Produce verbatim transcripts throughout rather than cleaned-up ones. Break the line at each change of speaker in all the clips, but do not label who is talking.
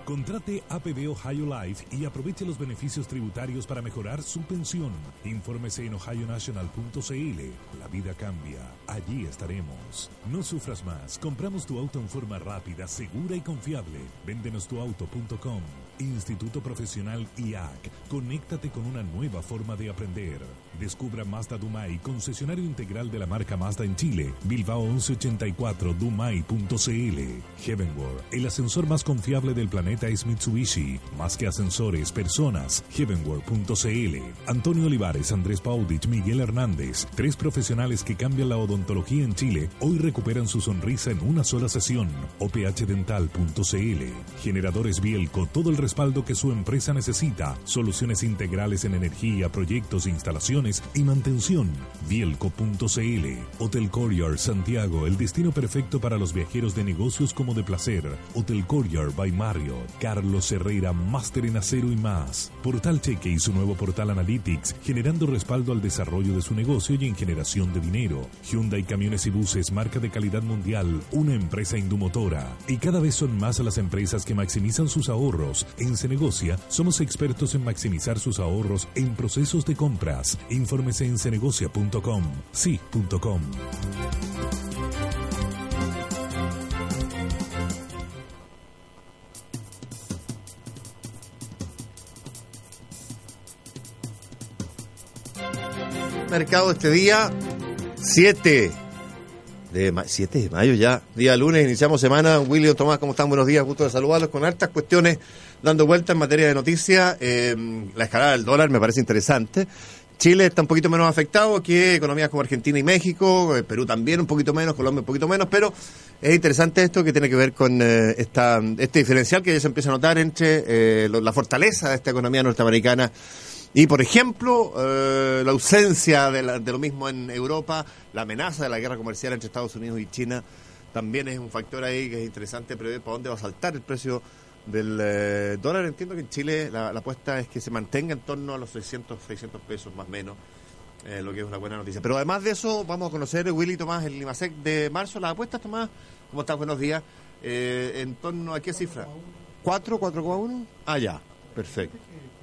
Contrate A P B Ohio Life y aproveche los beneficios tributarios para mejorar su pensión. Infórmese en ohio national punto c l. La vida cambia. Allí estaremos. No sufras más. Compramos tu auto en forma rápida, segura y confiable. Véndenos tu auto punto com. Instituto Profesional I A C. Conéctate con una nueva forma de aprender. Descubra Mazda Dumay, concesionario integral de la marca Mazda en Chile. Bilbao once ochenta y cuatro, dumay punto c l. Heavenworld, el ascensor más confiable del planeta es Mitsubishi. Más que ascensores, personas. Heavenworld punto c l. Antonio Olivares, Andrés Paudich, Miguel Hernández. Tres profesionales que cambian la odontología en Chile. Hoy recuperan su sonrisa en una sola sesión. o p h dental punto c l. Generadores Bielco, todo el respaldo que su empresa necesita. Soluciones integrales en energía, proyectos, instalaciones y mantención. Bielco punto c l. Hotel Courtyard Santiago, el destino perfecto para los viajeros de negocios como de placer. Hotel Courtyard by Marriott. Carlos Herrera, máster en acero y más. Portal Cheque y su nuevo portal Analytics, generando respaldo al desarrollo de su negocio y en generación de dinero. Hyundai Camiones y Buses, marca de calidad mundial, una empresa indumotora. Y cada vez son más las empresas que maximizan sus ahorros. En Cenegocia somos expertos en maximizar sus ahorros en procesos de compras. Infórmese en cenegocia punto com. sí punto com.
Mercado este día siete de, ma- siete de mayo ya, día lunes, iniciamos semana. William, Tomás, ¿cómo están? Buenos días, gusto de saludarlos con hartas cuestiones dando vuelta en materia de noticias. Eh, la escalada del dólar me parece interesante. Chile está un poquito menos afectado que economías como Argentina y México, eh, Perú también un poquito menos, Colombia un poquito menos, pero es interesante esto que tiene que ver con eh, esta este diferencial que ya se empieza a notar entre eh, lo, la fortaleza de esta economía norteamericana y, por ejemplo, eh, la ausencia de, la, de lo mismo en Europa, la amenaza de la guerra comercial entre Estados Unidos y China, también es un factor ahí que es interesante prever para dónde va a saltar el precio del eh, dólar. Entiendo que en Chile la, la apuesta es que se mantenga en torno a los seiscientos pesos más o menos, eh, lo que es una buena noticia. Pero además de eso, vamos a conocer, Willy, Tomás, el Limasec de marzo. Las apuestas, Tomás, ¿cómo estás? Buenos días. Eh, ¿En torno a qué cifra? ¿cuatro, cuatro coma uno? Ah, ya, perfecto.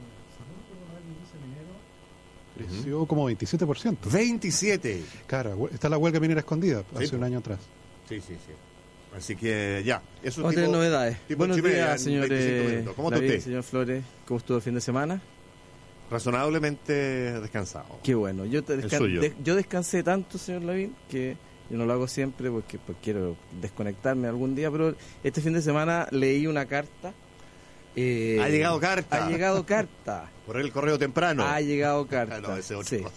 Creció como veintisiete por ciento.
veintisiete.
Claro, está la huelga minera escondida hace
Sí,
un año atrás.
Sí, sí, sí. Así que ya. Eso
Vamos a tener novedades. Buenos días, señores.
¿Cómo está usted?
Señor Flores, ¿cómo estuvo el fin de semana?
Razonablemente descansado.
Qué bueno. Yo, te descan-
suyo.
de- yo descansé tanto, señor Lavín, que yo no lo hago siempre porque pues, quiero desconectarme algún día, pero este fin de semana leí una carta. Eh,
Ha llegado carta.
Ha llegado carta.
Por el correo temprano.
Ha llegado carta.
No, ese otro.
Sí.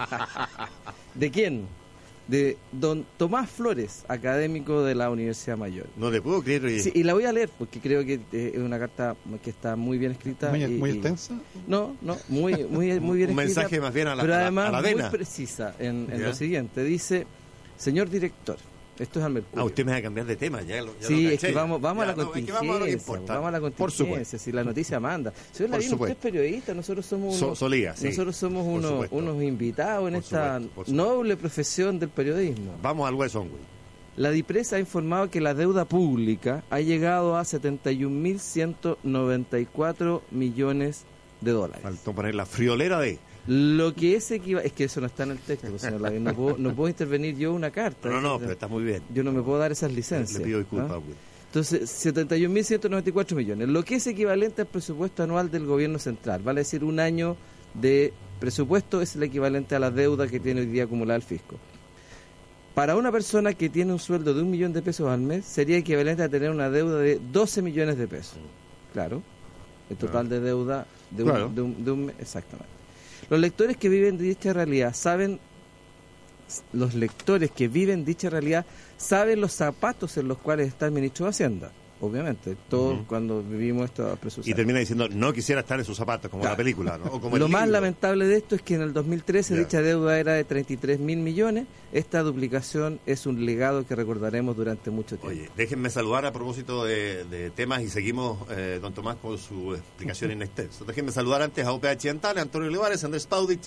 ¿De quién? De don Tomás Flores, académico de la Universidad Mayor.
No le puedo creer. Y...
Sí, y la voy a leer porque creo que eh, es una carta que está muy bien escrita.
Muy,
y,
muy
y-
extensa.
No, no, muy, muy, muy bien
Un
escrita.
mensaje más bien a la-
pero
a la-
además
a la
muy
vena.
precisa en, en
¿Ya?
lo siguiente. Dice, señor director, esto es al Mercurio.
Ah, usted me va a cambiar de tema. Ya lo, ya
Sí,
lo
es
caché.
que vamos, vamos
Ya,
a la
no, es que
contingencia.
vamos a lo que importa.
Vamos a la
Por
contingencia.
supuesto.
Si la noticia manda. Señor
Por
Lavín, usted es
supuesto.
periodista, nosotros somos
So-
unos,
solía, sí.
nosotros somos
Por
unos,
supuesto.
unos invitados en
Por
esta
supuesto, por supuesto.
noble profesión del periodismo.
Vamos al hueso, güey.
La DIPRES ha informado que la deuda pública ha llegado a setenta y un mil ciento noventa y cuatro millones de dólares.
Faltó poner la friolera de...
Lo que es equivalente... Es que eso no está en el texto, pues, señor Lavín. No puedo, no puedo intervenir yo una carta.
No, no, pero está muy bien.
Yo no me puedo dar esas licencias.
Le pido disculpas,
¿ah?
güey.
Entonces, setenta y un mil ciento noventa y cuatro millones. Lo que es equivalente al presupuesto anual del gobierno central. Vale decir, un año de presupuesto es el equivalente a la deuda que tiene hoy día acumulada el fisco. Para una persona que tiene un sueldo de un millón de pesos al mes, sería equivalente a tener una deuda de doce millones de pesos. Claro, el total de deuda de un,
Claro.
de un, de un mes, exactamente. Los lectores que viven de dicha realidad saben, los lectores que viven dicha realidad saben los zapatos en los cuales está el ministro de Hacienda. Obviamente, todos
Ujú.
cuando vivimos esto
Y
presupuestario.
termina diciendo, no quisiera estar en sus zapatos, como
Claro.
la película, ¿no? O como el
Lo más
libro.
lamentable de esto es que en el dos mil trece
Ya.
dicha deuda era de treinta y tres mil millones. Esta duplicación es un legado que recordaremos durante mucho tiempo.
Oye, déjenme saludar a propósito de, de temas y seguimos, eh, don Tomás, con su explicación en extenso. Déjenme saludar antes a O P H Dental, a Antonio Olivares, a Andrés Paudich,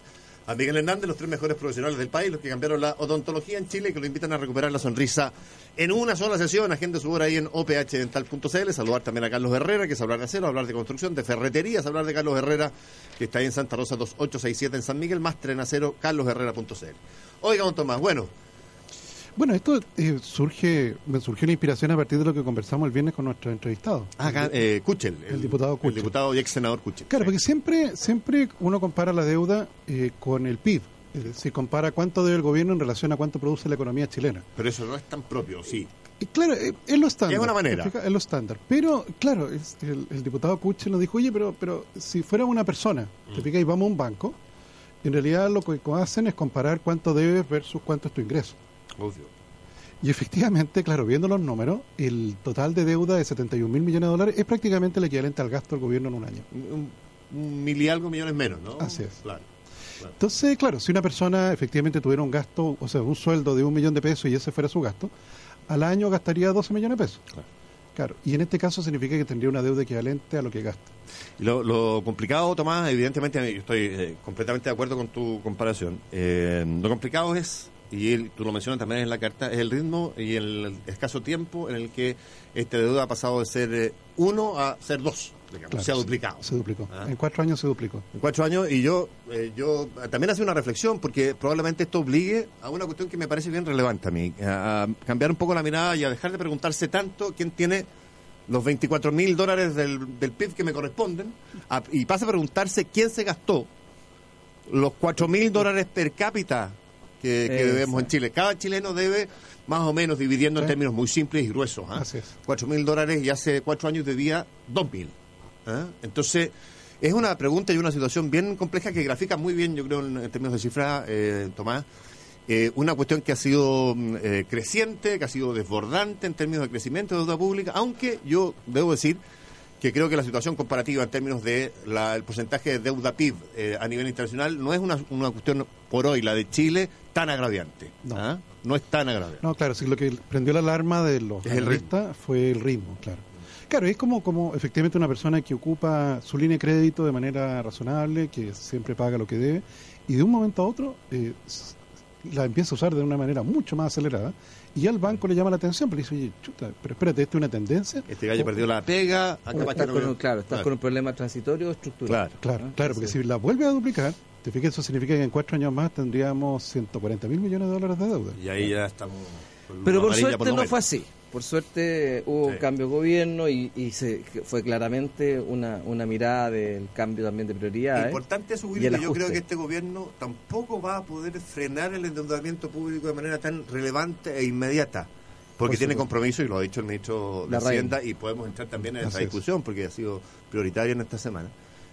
a Miguel Hernández, los tres mejores profesionales del país, los que cambiaron la odontología en Chile y que lo invitan a recuperar la sonrisa en una sola sesión. Agende su hora ahí en o p h dental punto c l. Saludar también a Carlos Herrera, que es hablar de acero, hablar de construcción, de ferreterías, hablar de Carlos Herrera, que está ahí en Santa Rosa dos ocho seis siete en San Miguel, más Trenacero, carlos herrera punto c l. Oiga, don Tomás, bueno...
Bueno, esto eh, surge, me surgió la inspiración a partir de lo que conversamos el viernes con nuestro entrevistado.
Ah, acá, eh, Kuchel.
El, el diputado Kuchel.
El diputado y ex senador Kuchel.
Claro,
sí.
Porque siempre siempre uno compara la deuda eh, con el P I B. Es decir, compara cuánto debe el gobierno en relación a cuánto produce la economía chilena.
Pero eso no es tan propio, sí.
Y claro, eh, es lo estándar.
Es una manera.
Es lo estándar. Pero, claro, es, el, el diputado Kuchel nos dijo, oye, pero pero si fuera una persona,
Mm.
te fijas, y vamos a un banco, en realidad lo que hacen es comparar cuánto debes versus cuánto es tu ingreso.
Obvio.
Y efectivamente, claro, viendo los números, el total de deuda de setenta y un mil millones de dólares es prácticamente el equivalente al gasto del gobierno en un año.
Un, un mil y algo millones menos, ¿no?
Así es.
Claro, claro.
Entonces, claro, si una persona efectivamente tuviera un gasto, o sea, un sueldo de un millón de pesos y ese fuera su gasto, al año gastaría doce millones de pesos.
Claro.
Claro, y en este caso significa que tendría una deuda equivalente a lo que gasta.
Y lo, lo complicado, Tomás, evidentemente, yo estoy eh, completamente de acuerdo con tu comparación. Eh, lo complicado es, y él, tú lo mencionas también en la carta, es el ritmo y el escaso tiempo en el que esta deuda ha pasado de ser eh, uno a ser dos, digamos,
Claro,
se ha duplicado.
Se duplicó.
¿Ah?
En cuatro años se duplicó.
En cuatro años, y yo eh, yo también hace una reflexión, porque probablemente esto obligue a una cuestión que me parece bien relevante a mí, a, a cambiar un poco la mirada y a dejar de preguntarse tanto quién tiene los veinticuatro mil dólares del, del P I B que me corresponden, a, y pasa a preguntarse quién se gastó los cuatro mil dólares per cápita que, que debemos en Chile. Cada chileno debe, más o menos, dividiendo en
Sí.
términos muy simples y gruesos. ¿eh?
Así es.
cuatro mil dólares y hace cuatro años debía dos mil. ¿eh? Entonces, es una pregunta y una situación bien compleja que grafica muy bien, yo creo, en, en términos de cifra, eh, Tomás. Eh, una cuestión que ha sido eh, creciente, que ha sido desbordante en términos de crecimiento de deuda pública, aunque yo debo decir que creo que la situación comparativa en términos de la, el porcentaje de deuda P I B eh, a nivel internacional no es una, una cuestión por hoy, la de Chile, tan agraviante.
No.
¿ah? No es tan agraviante.
No, claro, sí, lo que prendió la alarma de los
Es el
analistas fue el ritmo, claro. Claro, es como, como efectivamente una persona que ocupa su línea de crédito de manera razonable, que siempre paga lo que debe, y de un momento a otro eh, la empieza a usar de una manera mucho más acelerada, y ya el banco le llama la atención, pero dice, oye, chuta, pero espérate, ¿esto es una tendencia?
Este gallo
O-
perdió la pega, acá
Estás
Pacheco
con
no-
un- claro, estás
claro.
con un problema transitorio o estructural.
Claro.
Claro,
¿Ah?
claro, porque
Sí.
si la vuelve a duplicar, te fijas, eso significa que en cuatro años más tendríamos ciento cuarenta mil millones de dólares de deuda.
Y ahí ya estamos. con
Pero por
amarilla
suerte
lo
no
menos.
fue así. Por suerte hubo
Sí.
un cambio de gobierno y, y se, fue claramente una, una mirada del cambio también de prioridades.
Importante eso,
y
Willy,
el
que yo creo
ajuste.
que este gobierno tampoco va a poder frenar el endeudamiento público de manera tan relevante e inmediata. Porque
Por
tiene
supuesto.
compromiso, y lo ha dicho el ministro de
La
Hacienda, y podemos entrar también en esa
Así es.
discusión, porque ha sido prioritaria en esta semana.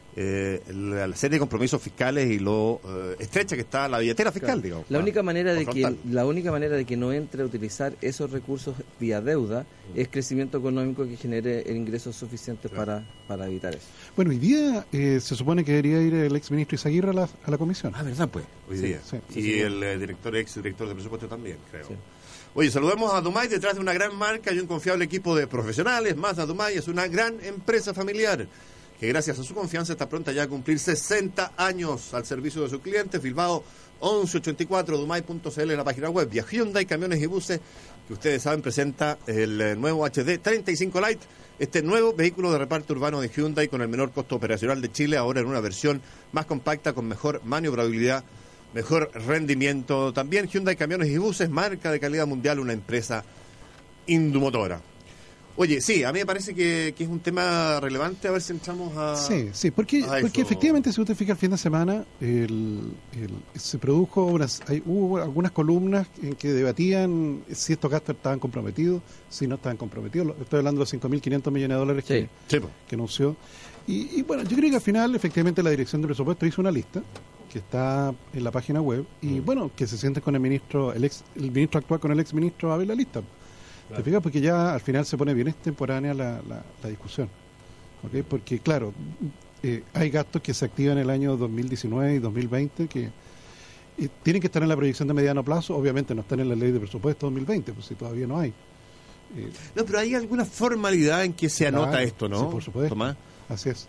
Eh, la, la serie de compromisos fiscales y lo eh, estrecha que está la billetera fiscal,
Claro.
digamos.
La
ah,
única manera de
por
que
frontal.
la única manera de que no entre a utilizar esos recursos vía deuda es crecimiento económico que genere el ingresos suficientes
Claro.
para, para evitar eso.
Bueno, hoy día eh, se supone que debería ir el exministro Izaguirre a la, a la comisión.
Ah, ¿verdad, pues? Hoy
Sí,
día.
sí,
y
sí, sí.
el eh, director, ex director de presupuesto también, creo.
Sí.
Oye, saludemos a Dumay, detrás de una gran marca y un confiable equipo de profesionales. Más, a Dumay es una gran empresa familiar que gracias a su confianza está pronta ya a cumplir sesenta años al servicio de sus clientes. Bilbao once ochenta y cuatro, dumay punto c l en la página web. Y a Hyundai Camiones y Buses, que ustedes saben, presenta el eh, nuevo H D treinta y cinco Lite, este nuevo vehículo de reparto urbano de Hyundai con el menor costo operacional de Chile, ahora en una versión más compacta con mejor maniobrabilidad, mejor rendimiento. También Hyundai Camiones y Buses, marca de calidad mundial, una empresa indumotora. Oye, sí, a mí me parece que, que es un tema relevante, a ver si entramos a...
Sí, sí, porque,
a
porque
eso.
efectivamente, si usted fija el fin de semana, el, el- se produjo unas, hay, hubo algunas columnas en que debatían si estos gastos estaban comprometidos, si no estaban comprometidos. Lo- Estoy hablando de los cinco mil quinientos millones de dólares que,
Sí.
Sí, po.
que anunció. Y, y bueno, yo creo que al final, efectivamente, la Dirección de Presupuesto hizo una lista que está en la página web y bueno, que se siente con el ministro, el ex, el ministro actual con el ex ministro a ver la lista. ¿Te fijas? Porque ya al final se pone bien extemporánea la, la, la discusión. ¿Ok? Porque, claro, eh, hay gastos que se activan en el año dos mil diecinueve y dos mil veinte que eh, tienen que estar en la proyección de mediano plazo. Obviamente no están en la ley de presupuesto dos mil veinte, pues si todavía no hay. Eh,
No, pero hay alguna formalidad en que se anota
Claro,
esto, ¿no?
sí, por supuesto.
Tomás.
Así es.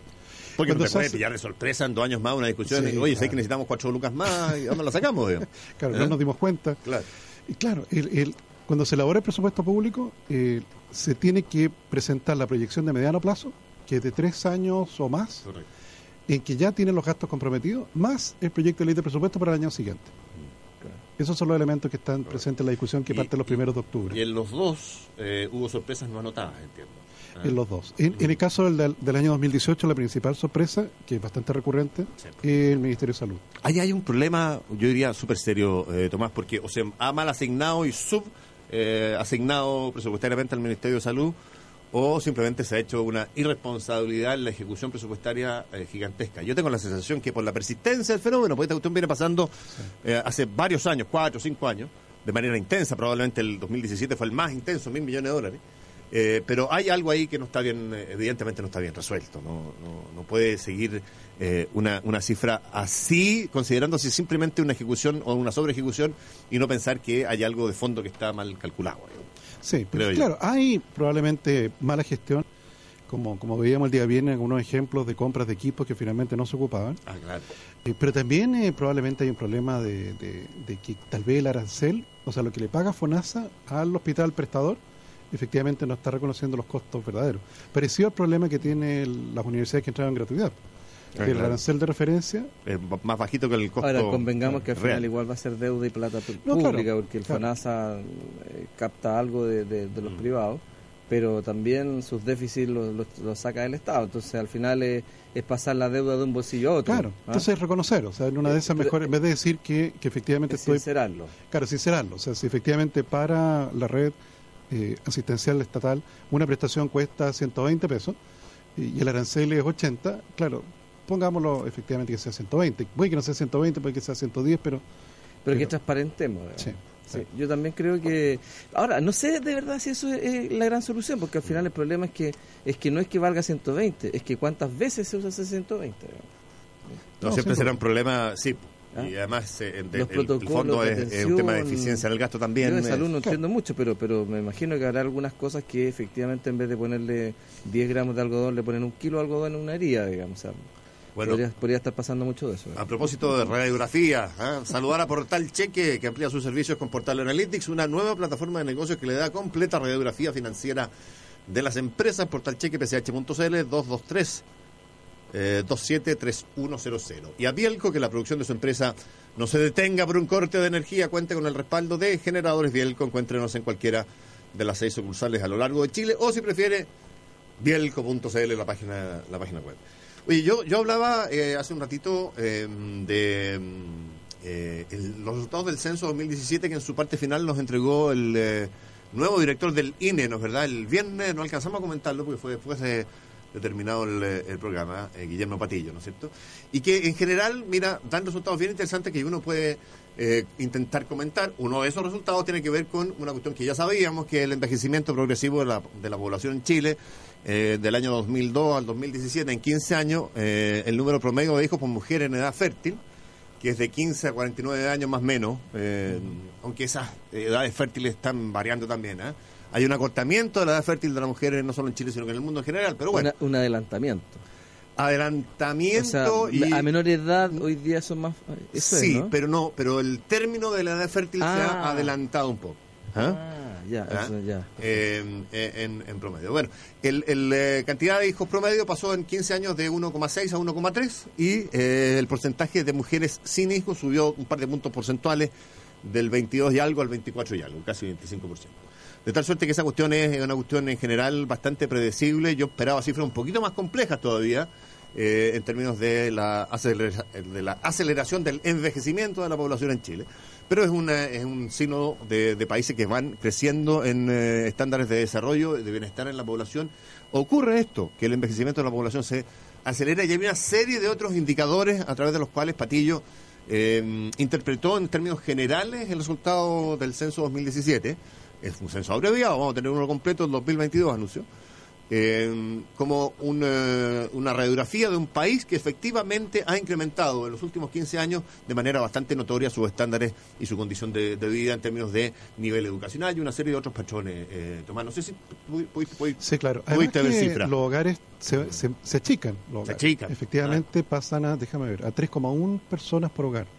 Porque no te
se
puede
hace-
pillar de sorpresa en dos años más una discusión.
Sí,
y, Oye, sé
claro.
que necesitamos cuatro lucas más, ¿y dónde la sacamos? digamos?
Claro,
¿Eh?
no nos dimos cuenta.
Claro.
Y claro, el, el- cuando se elabora el presupuesto público, eh, se tiene que presentar la proyección de mediano plazo, que es de tres años o más,
Correcto.
en que ya tienen los gastos comprometidos, más el proyecto de ley de presupuesto para el año siguiente. Esos son los elementos que están presentes en la discusión que
Y-
parte los
y-
primeros de octubre.
Y en los dos eh, hubo sorpresas no anotadas, entiendo. Ah.
En los dos. En, en el caso del, del- del año dos mil dieciocho, la principal sorpresa, que es bastante recurrente,
Sí.
es el Ministerio de Salud.
Ahí hay un problema, yo diría, súper serio, eh, Tomás, porque o se ha mal asignado y sub eh, asignado presupuestariamente al Ministerio de Salud, o simplemente se ha hecho una irresponsabilidad en la ejecución presupuestaria eh, gigantesca. Yo tengo la sensación que por la persistencia del fenómeno, porque esta cuestión viene pasando eh, hace varios años, cuatro, cinco años, de manera intensa, probablemente el dos mil diecisiete fue el más intenso, mil millones de dólares. Eh, pero hay algo ahí que no está bien, eh, evidentemente no está bien resuelto. No, no, no puede seguir eh, una, una cifra así, considerándose simplemente una ejecución o una sobre ejecución y no pensar que hay algo de fondo que está mal calculado. digamos.
Sí, pero
Creo yo.
claro, hay probablemente mala gestión, como, como veíamos el día viernes, algunos ejemplos de compras de equipos que finalmente no se ocupaban.
Ah, claro.
Eh, pero también eh, probablemente hay un problema de, de- de que tal vez el arancel, o sea, lo que le paga FONASA al hospital prestador, efectivamente no está reconociendo los costos verdaderos. Parecido al problema que tienen el- las universidades que entraron en gratuidad.
Ah,
el
claro.
arancel de referencia,
Es más bajito que el costo.
Ahora, convengamos que al
real.
final igual va a ser deuda y plata pu-
No,
pública,
claro,
porque el
claro.
FONASA eh, capta algo de, de- de los
Mm.
privados, pero también sus déficits los los- los saca del Estado. Entonces, al final es, es pasar la deuda de un bolsillo a otro.
claro,
¿ah?
entonces reconocer, o sea, en una de esas
Pero-
mejor, en vez de decir que, que efectivamente
Es
estoy,
sincerarlo.
claro, sincerarlo, o sea, si efectivamente para la red eh, asistencial estatal una prestación cuesta ciento veinte pesos y, y el arancel es ochenta, claro, pongámoslo efectivamente que sea ciento veinte, puede que no sea ciento veinte, puede que sea ciento diez, pero
Pero que
Pero-
transparentemos. digamos.
sí.
Sí, yo también creo que ahora no sé de verdad si eso es, es la gran solución, porque al final el problema es que es que no es que valga ciento veinte, es que cuántas veces se usa ese ciento veinte. digamos.
No,
No,
siempre
sí,
será
pues.
un problema, sí.
¿Ah?
Y además, eh, de-
Los
el, el
protocolos
fondo
de
es, es un tema de
atención,
eficiencia en el gasto también.
Yo de
eh,
salud no
claro.
entiendo mucho, pero pero me imagino que habrá algunas cosas que efectivamente en vez de ponerle diez gramos de algodón le ponen un kilo de algodón en una herida, digamos. O sea,
Bueno,
podría, podría estar pasando mucho de eso.
a propósito de radiografía, ¿eh? saludar a Portal Cheque, que amplía sus servicios con Portal Analytics, una nueva plataforma de negocios que le da completa radiografía financiera de las empresas. Portal Cheque, p c h punto c l, dos dos tres, dos siete tres uno cero cero. Y a Bielco, que la producción de su empresa no se detenga por un corte de energía, cuente con el respaldo de Generadores Bielco. Encuéntrenos en cualquiera de las seis sucursales a lo largo de Chile, o si prefiere, bielco punto c l, la página, la página web. Oye, yo, yo hablaba eh, hace un ratito eh, de mm, eh, el- los resultados del censo dos mil diecisiete, que en su parte final nos entregó el eh, nuevo director del I N E, ¿no es verdad? El viernes no alcanzamos a comentarlo porque fue después de, de terminado el, eh, el programa, eh, Guillermo Patillo, ¿no es cierto? Y que en general, mira, dan resultados bien interesantes que uno puede eh, intentar comentar. Uno de esos resultados tiene que ver con una cuestión que ya sabíamos, que es el envejecimiento progresivo de la, de la población en Chile. Eh, del año dos mil dos al dos mil diecisiete, en quince años, eh, el número promedio de hijos por mujer en edad fértil, que es de quince a cuarenta y nueve años más o menos, eh, aunque esas edades fértiles están variando también. ¿eh? Hay un acortamiento de la edad fértil de las mujeres, no solo en Chile, sino que en el mundo en general, pero bueno,
Una- un adelantamiento.
adelantamiento
O sea,
y...
a menor edad hoy día son más... Eso es,
sí,
¿no?
pero no, pero el término de la edad fértil se ha
Ah.
adelantado un poco. ¿ah?
Ah, ya,
¿Ah?
eso ya.
Eh, en, en promedio. Bueno, el, el, eh, cantidad de hijos promedio pasó en quince años de uno coma seis a uno coma tres y eh, el porcentaje de mujeres sin hijos subió un par de puntos porcentuales del veintidós y algo al veinticuatro y algo, casi veinticinco por ciento. De tal suerte que esa cuestión es una cuestión en general bastante predecible. Yo esperaba cifras un poquito más complejas todavía eh, en términos de la, acelera- de la aceleración del envejecimiento de la población en Chile. Pero es, una, es un signo de, de países que van creciendo en eh, estándares de desarrollo, de bienestar en la población. Ocurre esto, que el envejecimiento de la población se acelera y hay una serie de otros indicadores a través de los cuales Patillo eh, interpretó en términos generales el resultado del censo dos mil diecisiete. Es un censo abreviado, vamos a tener uno completo en dos mil veintidós, anunció. eh, como una, una radiografía de un país que efectivamente ha incrementado en los últimos quince años de manera bastante notoria sus estándares y su condición de, de vida en términos de nivel educacional y una serie de otros patrones. Eh, Tomás, no sé si pudiste, pudiste,
sí, claro.
pudiste ver cifras.
Los hogares se, se, se achican. Los
se
hogares.
achican.
Efectivamente ah. pasan a, déjame ver, a tres coma uno personas por hogar.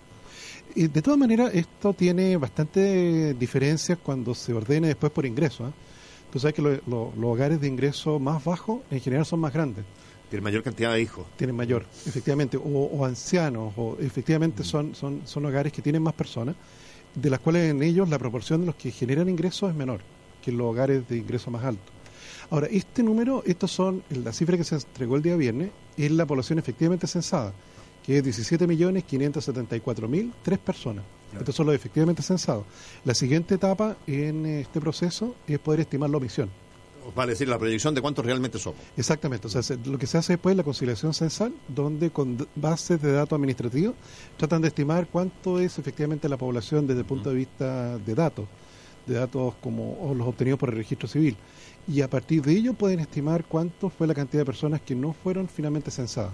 Y de todas maneras, esto tiene bastante diferencias cuando se ordene después por ingreso. ¿eh? Tú sabes que lo, lo, los hogares de ingreso más bajo en general son más grandes.
Tienen mayor cantidad de hijos.
Tienen mayor, efectivamente, o, o ancianos, o efectivamente mm. son, son, son hogares que tienen más personas, de las cuales en ellos la proporción de los que generan ingresos es menor que en los hogares de ingreso más alto. Ahora, este número, estos son, la cifra que se entregó el día viernes, es la población efectivamente censada, que es diecisiete millones quinientos setenta y cuatro mil tres personas. Claro. Estos son los efectivamente censados. La siguiente etapa en este proceso es poder estimar la omisión.
Vale decir, la proyección de cuántos realmente somos.
Exactamente. O sea, se, lo que se hace después es la conciliación censal, donde con bases de datos administrativos tratan de estimar cuánto es efectivamente la población desde el punto de vista de datos, de datos como los obtenidos por el registro civil. Y a partir de ello pueden estimar cuánto fue la cantidad de personas que no fueron finalmente censadas.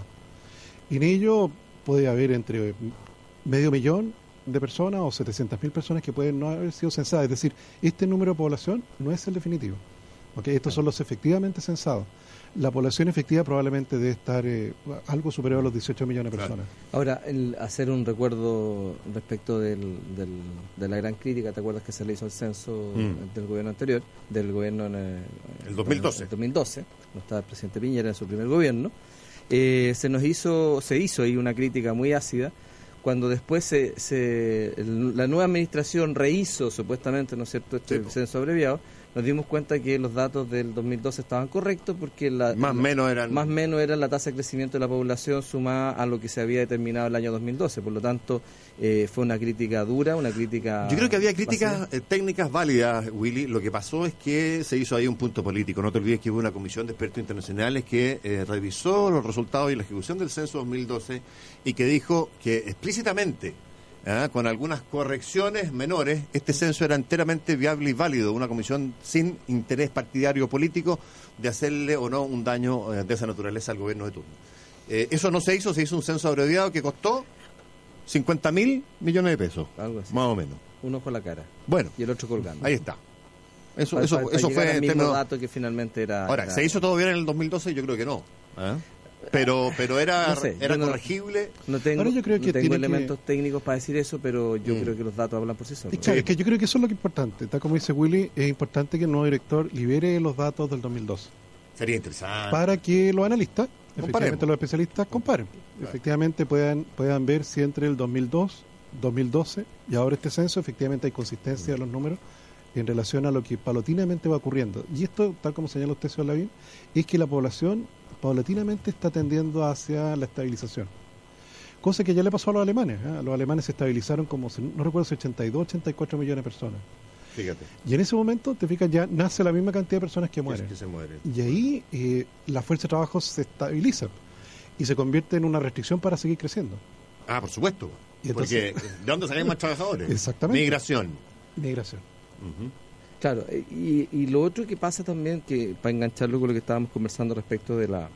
En ello puede haber entre medio millón de personas o setecientas mil personas que pueden no haber sido censadas. Es decir, este número de población no es el definitivo. ¿Okay? Estos son los efectivamente censados. La población efectiva probablemente debe estar eh, algo superior a los dieciocho millones de personas.
Ahora, el hacer un recuerdo respecto del, del, de la gran crítica, ¿te acuerdas que se le hizo el censo mm. del gobierno anterior, del gobierno en el,
el dos mil doce?
El dos mil doce, no estaba el presidente Piñera en su primer gobierno. Eh, se nos hizo, se hizo ahí una crítica muy ácida cuando después se, se el, la nueva administración rehizo supuestamente, ¿no es cierto?, este sí, censo abreviado. Nos dimos cuenta que los datos del dos mil doce estaban correctos porque la,
más
la,
menos eran
más menos era la tasa de crecimiento de la población sumada a lo que se había determinado el año dos mil doce. Por lo tanto, eh, fue una crítica dura, una crítica...
Yo creo que había críticas eh, técnicas válidas, Willy. Lo que pasó es que se hizo ahí un punto político. No te olvides que hubo una comisión de expertos internacionales que eh, revisó los resultados y la ejecución del censo dos mil doce y que dijo que explícitamente... ¿Ah? con algunas correcciones menores, este censo era enteramente viable y válido, una comisión sin interés partidario político de hacerle o no un daño eh, de esa naturaleza al gobierno de turno. Eh, eso no se hizo, se hizo un censo abreviado que costó cincuenta mil millones de pesos,
algo así,
más o menos.
Un ojo a la cara.
Bueno,
y el otro colgando.
Ahí está. Eso,
para,
eso,
para, para
eso fue
el mismo
término...
dato que finalmente era...
Ahora,
era...
¿se hizo todo bien en el dos mil doce? Yo creo que no. ¿Eh? Pero pero era,
no sé,
era
no,
corregible.
No tengo,
Ahora yo creo que
no tengo
tiene
elementos
que...
técnicos para decir eso, pero yo
mm.
creo que los datos hablan por sí solos.
Es, claro, es que yo creo que eso es lo que es importante. Tal como dice Willy, es importante que el nuevo director libere los datos del dos mil doce.
Sería interesante.
Para que los analistas, efectivamente
Comparemos.
los especialistas, comparen. Claro. Efectivamente puedan puedan ver si entre el dos mil dos, dos mil doce y ahora este censo, efectivamente hay consistencia de los números en relación a lo que paulatinamente va ocurriendo. Y esto, tal como señala usted, señor Lavín, es que la población paulatinamente está tendiendo hacia la estabilización. Cosa que ya le pasó a los alemanes. ¿eh? Los alemanes se estabilizaron como, no recuerdo si ochenta y dos, ochenta y cuatro millones de personas.
Fíjate.
Y en ese momento, te fijas, ya nace la misma cantidad de personas que mueren.
Que se mueren.
Y ahí eh, la fuerza de trabajo se estabiliza y se convierte en una restricción para seguir creciendo.
Ah, por supuesto.
Y entonces,
porque ¿de dónde sacan más trabajadores?
Exactamente.
Migración.
Migración.
Uh-huh.
Claro, y, y lo otro que pasa también, que para engancharlo con lo que estábamos conversando respecto de la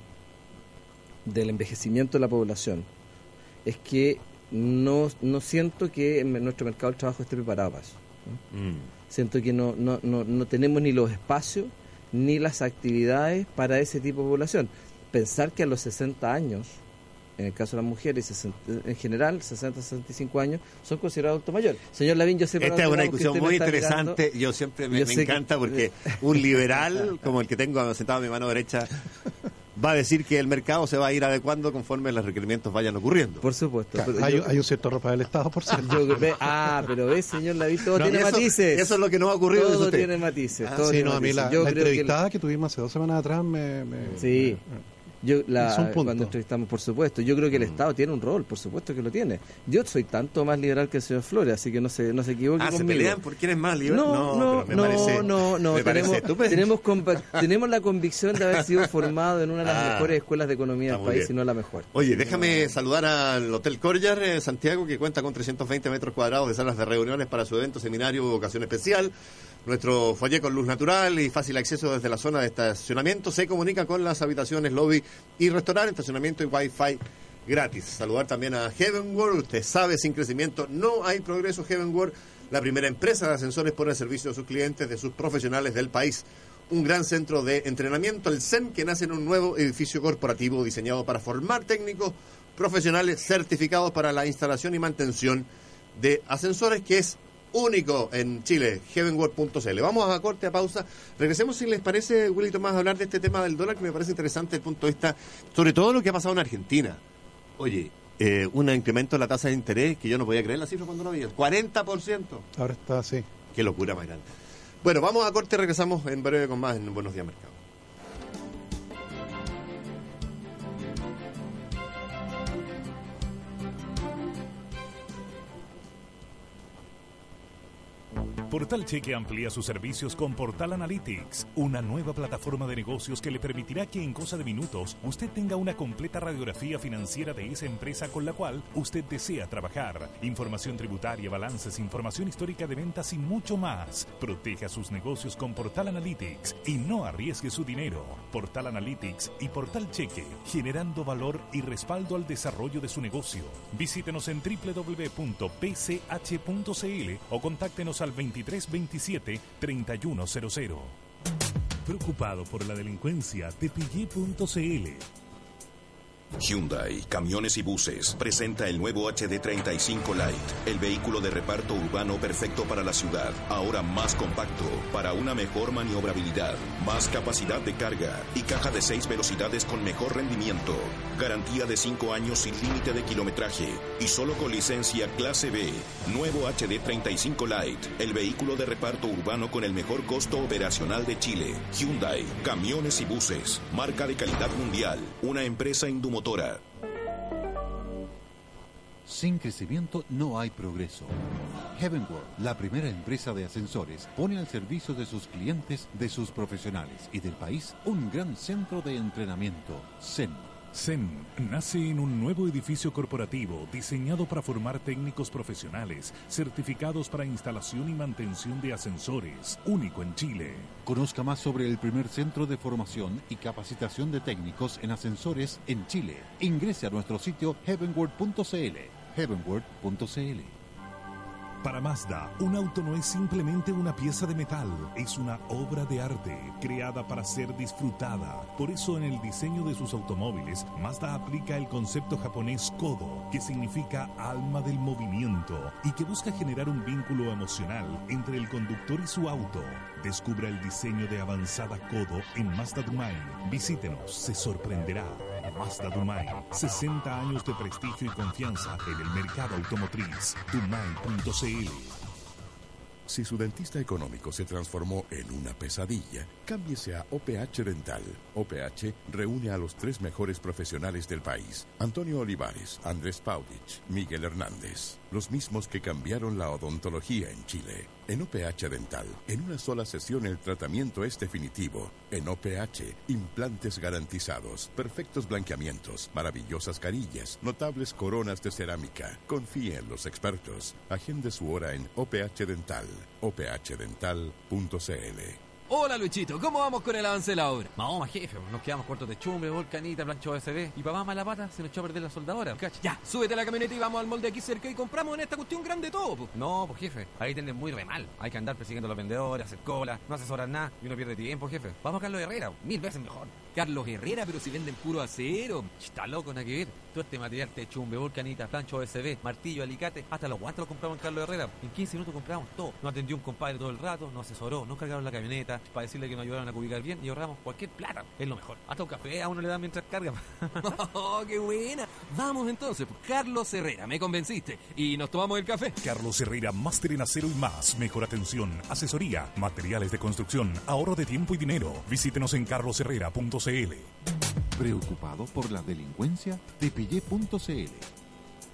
del envejecimiento de la población, es que no, no siento que en nuestro mercado del trabajo esté preparado para eso. ¿no? Mm. Siento que no, no, no, no tenemos ni los espacios ni las actividades para ese tipo de población. Pensar que a los sesenta años, en el caso de las mujeres, sesenta, en general, sesenta a sesenta y cinco años, son considerados adultos mayores. Señor Lavín, yo sé...
Esta es una discusión muy interesante, mirando. Yo siempre me, me encanta que... porque un liberal, como el que tengo sentado a mi mano derecha, va a decir que el mercado se va a ir adecuando conforme los requerimientos vayan ocurriendo.
Por supuesto.
Claro, hay, yo, hay un cierto ropa del Estado, por cierto.
Yo, ve, ah, pero ves, señor Lavín, todo
no,
tiene
eso,
matices.
Eso es lo que nos ha ocurrido.
Todo tiene matices.
Ah,
todo
sí,
tiene
no,
matices.
a mí la,
yo
la
creo
entrevistada
que,
que tuvimos hace dos semanas atrás me... me
sí.
Me,
Yo, la,
cuando
entrevistamos, por supuesto, yo creo que el Estado tiene un rol, por supuesto que lo tiene. Yo soy tanto más liberal que el señor Flores, así que no se, no se equivoque
ah,
conmigo.
¿Se pelean por quién es más liberal?
No, no, no,
parece,
no, no.
Me
tenemos, tenemos, tenemos la convicción de haber sido formado en una de las
ah,
mejores escuelas de economía del país,
bien.
si no la mejor.
Oye, déjame saludar al Hotel Coryar eh, Santiago, que cuenta con trescientos veinte metros cuadrados de salas de reuniones para su evento, seminario o ocasión especial, Nuestro foyer con luz natural y fácil acceso desde la zona de estacionamiento se comunica con las habitaciones, lobby y restaurante, estacionamiento y wifi gratis. Saludar también a Heavenworld. Usted sabe, sin crecimiento no hay progreso. Heavenworld, la primera empresa de ascensores, pone al servicio de sus clientes, de sus profesionales del país. Un gran centro de entrenamiento, el C E M, que nace en un nuevo edificio corporativo diseñado para formar técnicos profesionales certificados para la instalación y mantención de ascensores, que es único en Chile, heavenworld punto c l. Vamos a corte, a pausa. Regresemos, si les parece, Willy Tomás, a hablar de este tema del dólar, que me parece interesante desde el punto de vista, sobre todo lo que ha pasado en Argentina. Oye, eh, un incremento de la tasa de interés que yo no podía creer la cifra cuando lo vi, el cuarenta por ciento.
Ahora está así.
Qué locura más grande. Bueno, vamos a corte, regresamos en breve con más en Buenos Días Mercado.
Portal Cheque amplía sus servicios con Portal Analytics, una nueva plataforma de negocios que le permitirá que en cosa de minutos usted tenga una completa radiografía financiera de esa empresa con la cual usted desea trabajar. Información tributaria, balances, información histórica de ventas y mucho más. Proteja sus negocios con Portal Analytics y no arriesgue su dinero. Portal Analytics y Portal Cheque, generando valor y respaldo al desarrollo de su negocio. Visítenos en doble u doble u doble u punto p c h punto c l o contáctenos al veintitrés veintisiete treinta y uno cero cero. Preocupado por la delincuencia, te pillé punto c l.
Hyundai Camiones y Buses presenta el nuevo H D treinta y cinco Light, el vehículo de reparto urbano perfecto para la ciudad, ahora más compacto, para una mejor maniobrabilidad, más capacidad de carga y caja de seis velocidades con mejor rendimiento, garantía de cinco años sin límite de kilometraje y solo con licencia clase B. Nuevo H D treinta y cinco Light, el vehículo de reparto urbano con el mejor costo operacional de Chile. Hyundai Camiones y Buses, marca de calidad mundial, una empresa Indumotora.
Sin crecimiento no hay progreso. Heavenworld, la primera empresa de ascensores, pone al servicio de sus clientes, de sus profesionales y del país un gran centro de entrenamiento, C E M.
C E M nace en un nuevo edificio corporativo diseñado para formar técnicos profesionales, certificados para instalación y mantención de ascensores, único en Chile.
Conozca más sobre el primer centro de formación y capacitación de técnicos en ascensores en Chile. Ingrese a nuestro sitio heavenworld punto c l, heavenworld punto c l.
Para Mazda, un auto no es simplemente una pieza de metal, es una obra de arte creada para ser disfrutada. Por eso en el diseño de sus automóviles, Mazda aplica el concepto japonés Kodo, que significa alma del movimiento y que busca generar un vínculo emocional entre el conductor y su auto. Descubra el diseño de avanzada Kodo en Mazda Dumai. Visítenos, se sorprenderá. Mazda Dumai, sesenta años de prestigio y confianza en el mercado automotriz. Dumai punto c l.
Si su dentista económico se transformó en una pesadilla, cámbiese a O P H Dental. O P H reúne a los tres mejores profesionales del país: Antonio Olivares, Andrés Paulich, Miguel Hernández. Los mismos que cambiaron la odontología en Chile. En O P H Dental, en una sola sesión el tratamiento es definitivo. En O P H, implantes garantizados, perfectos blanqueamientos, maravillosas carillas, notables coronas de cerámica. Confíe en los expertos. Agende su hora en O P H Dental. O P H dental punto c l.
Hola Luchito, ¿cómo vamos con el avance de la obra? Vamos, jefe, nos quedamos cortos de chumbre, volcanita, plancha U S B. Y para más mala pata se nos echó a perder la soldadora, ¿cachai? Ya, súbete a la camioneta y vamos al molde aquí cerca y compramos en esta cuestión grande todo, po. No, pues jefe, ahí tienden muy re mal. Hay que andar persiguiendo a los vendedores, hacer cola, no asesoran nada y uno pierde tiempo, jefe. Vamos a Carlos Herrera, mil veces mejor. Carlos Herrera, pero si venden puro acero. Está loco, nada que ver. Todo este material de chumbe, volcanita, plancha U S B, martillo, alicate, hasta los guantes los compramos en Carlos Herrera. En quince minutos compramos todo. Nos atendió un compadre todo el rato, nos asesoró, nos cargaron la camioneta para decirle que nos ayudaron a ubicar bien y ahorramos cualquier plata. Es lo mejor. Hasta un café a uno le dan mientras carga. ¡Oh, qué buena! Vamos entonces, Carlos Herrera, me convenciste. Y nos tomamos el café.
Carlos Herrera, máster en acero y más. Mejor atención, asesoría, materiales de construcción, ahorro de tiempo y dinero. Visítenos en carlos herrera punto c l.
¿Preocupado por la delincuencia? te pillé punto c l.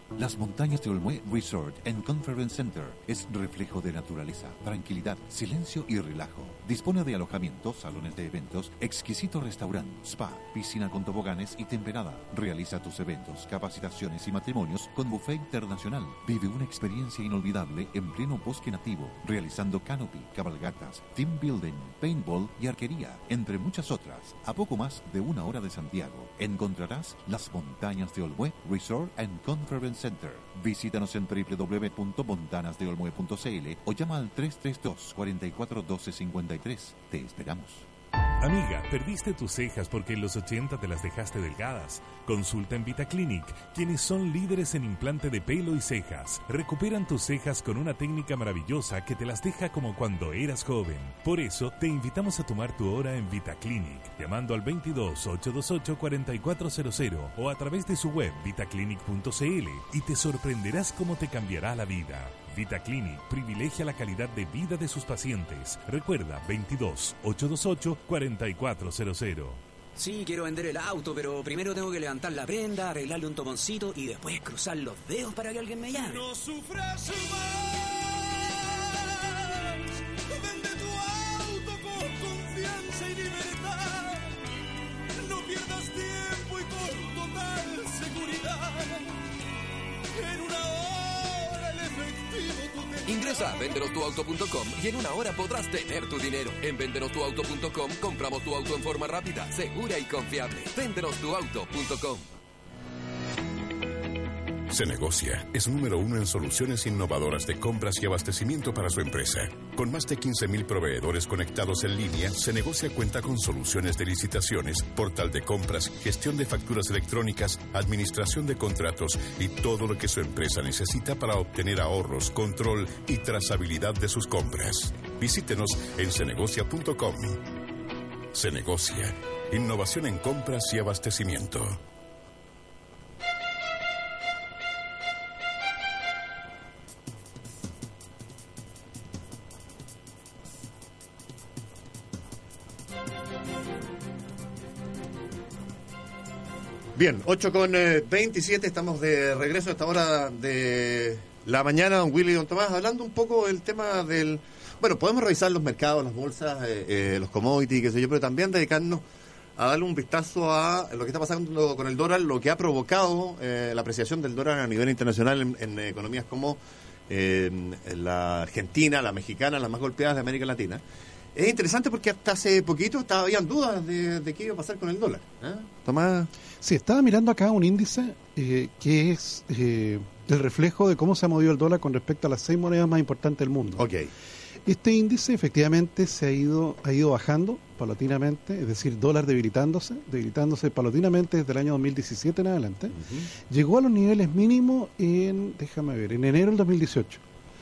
Las montañas de Olmué Resort and Conference Center es reflejo de naturaleza, tranquilidad, silencio y relajo. Dispone de alojamiento, salones de eventos, exquisito restaurante, spa, piscina con toboganes y temperada. Realiza tus eventos, capacitaciones y matrimonios con buffet internacional. Vive una experiencia inolvidable en pleno bosque nativo, realizando canopy, cabalgatas, team building, paintball y arquería, entre muchas otras. A poco más de una hora de Santiago, encontrarás las montañas de Olmué Resort and Conference Center. Visítanos en w w w punto montanas de olmué punto c l o llama al tres tres dos, cuatro cuatro uno dos cinco tres. Te esperamos.
Amiga, perdiste tus cejas porque en los ochenta te las dejaste delgadas. Consulta en VitaClinic, quienes son líderes en implante de pelo y cejas. Recuperan tus cejas con una técnica maravillosa que te las deja como cuando eras joven. Por eso, te invitamos a tomar tu hora en VitaClinic, llamando al veintidós, ochocientos veintiocho, cuarenta y cuatro cero cero o a través de su web vitaclinic punto c l y te sorprenderás cómo te cambiará la vida. VitaClinic privilegia la calidad de vida de sus pacientes. Recuerda, veintidós, ochocientos veintiocho, cuarenta y cuatro cero cero.
Sí, quiero vender el auto, pero primero tengo que levantar la prenda, arreglarle un toponcito y después cruzar los dedos para que alguien me llame.
No sufras más. Vende tu auto con confianza y libertad. No pierdas tiempo y con total seguridad. En una hora el efectivo tú te...
Ingresa a vendenos tu auto punto com y en una hora podrás tener tu dinero. En vendenos tu auto punto com compramos tu auto en forma rápida, segura y confiable. vendenos tu auto punto com.
Cenegocia es número uno en soluciones innovadoras de compras y abastecimiento para su empresa. Con más de quince mil proveedores conectados en línea, Cenegocia cuenta con soluciones de licitaciones, portal de compras, gestión de facturas electrónicas, administración de contratos y todo lo que su empresa necesita para obtener ahorros, control y trazabilidad de sus compras. Visítenos en cenegocia punto com. Cenegocia, innovación en compras y abastecimiento.
Bien, ocho con veintisiete, estamos de regreso a esta hora de la mañana, don Willy y don Tomás, hablando un poco del tema del... Bueno, podemos revisar los mercados, las bolsas, eh, eh, los commodities, qué sé yo, pero también dedicarnos a darle un vistazo a lo que está pasando con el dólar, lo que ha provocado eh, la apreciación del dólar a nivel internacional en, en economías como eh, la Argentina, la mexicana, las más golpeadas de América Latina. Es interesante porque hasta hace poquito estaba, habían dudas de, de qué iba a pasar con el dólar. ¿Eh? Tomás.
Sí, estaba mirando acá un índice eh, que es eh, el reflejo de cómo se ha movido el dólar con respecto a las seis monedas más importantes del mundo.
Okay.
Este índice efectivamente se ha ido ha ido bajando paulatinamente, es decir, dólar debilitándose, debilitándose paulatinamente desde el año dos mil diecisiete en adelante. Uh-huh. Llegó a los niveles mínimos en, déjame ver, en enero del dos mil dieciocho.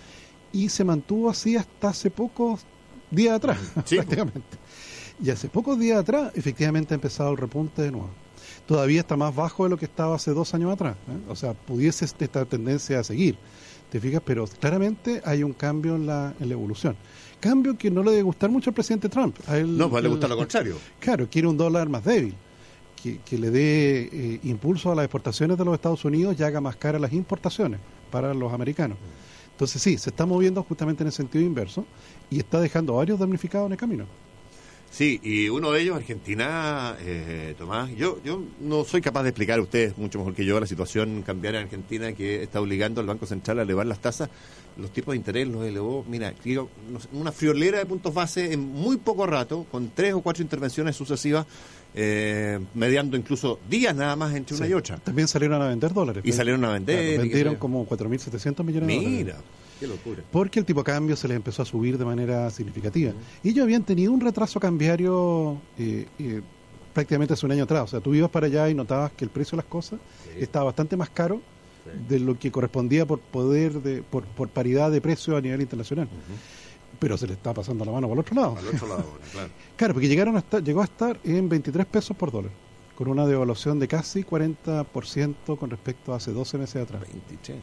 Y se mantuvo así hasta hace pocos días atrás, sí, prácticamente. Y hace pocos días atrás, efectivamente, ha empezado el repunte de nuevo. Todavía está más bajo de lo que estaba hace dos años atrás. ¿eh? O sea, pudiese esta tendencia a seguir, ¿te fijas? Pero claramente hay un cambio en la, en la evolución. Cambio que no le debe gustar mucho al presidente Trump. A él,
no, pues le gusta
él,
lo contrario.
Claro, quiere un dólar más débil, que, que le dé eh, impulso a las exportaciones de los Estados Unidos y haga más caras las importaciones para los americanos. Entonces sí, se está moviendo justamente en el sentido inverso y está dejando varios damnificados en el camino.
Sí, y uno de ellos, Argentina, eh, Tomás, yo yo no soy capaz de explicar a ustedes mucho mejor que yo la situación cambiaria en Argentina que está obligando al Banco Central a elevar las tasas. Los tipos de interés los elevó, mira, digo, una friolera de puntos base en muy poco rato, con tres o cuatro intervenciones sucesivas, eh, mediando incluso días nada más entre una sí. y otra.
También salieron a vender dólares.
Y salieron a vender.
Claro, vendieron como cuatro mil setecientos millones de dólares.
Mira. Qué locura.
Porque el tipo de cambio se les empezó a subir de manera significativa. Uh-huh. Y ellos habían tenido un retraso cambiario eh, eh, prácticamente hace un año atrás. O sea, tú ibas para allá y notabas que el precio de las cosas sí. estaba bastante más caro sí. de lo que correspondía por poder, de, por, por paridad de precio a nivel internacional. Uh-huh. Pero se le está pasando la mano por el otro lado.
Al otro lado, claro.
Claro, porque llegaron a estar, llegó a estar en veintitrés pesos por dólar, con una devaluación de casi cuarenta por ciento con respecto a hace doce meses atrás.
veintitrés.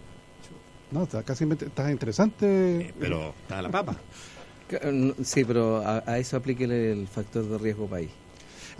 No, está casi está interesante.
Eh, pero está la papa.
Sí, pero a, a eso aplíquele el factor de riesgo país.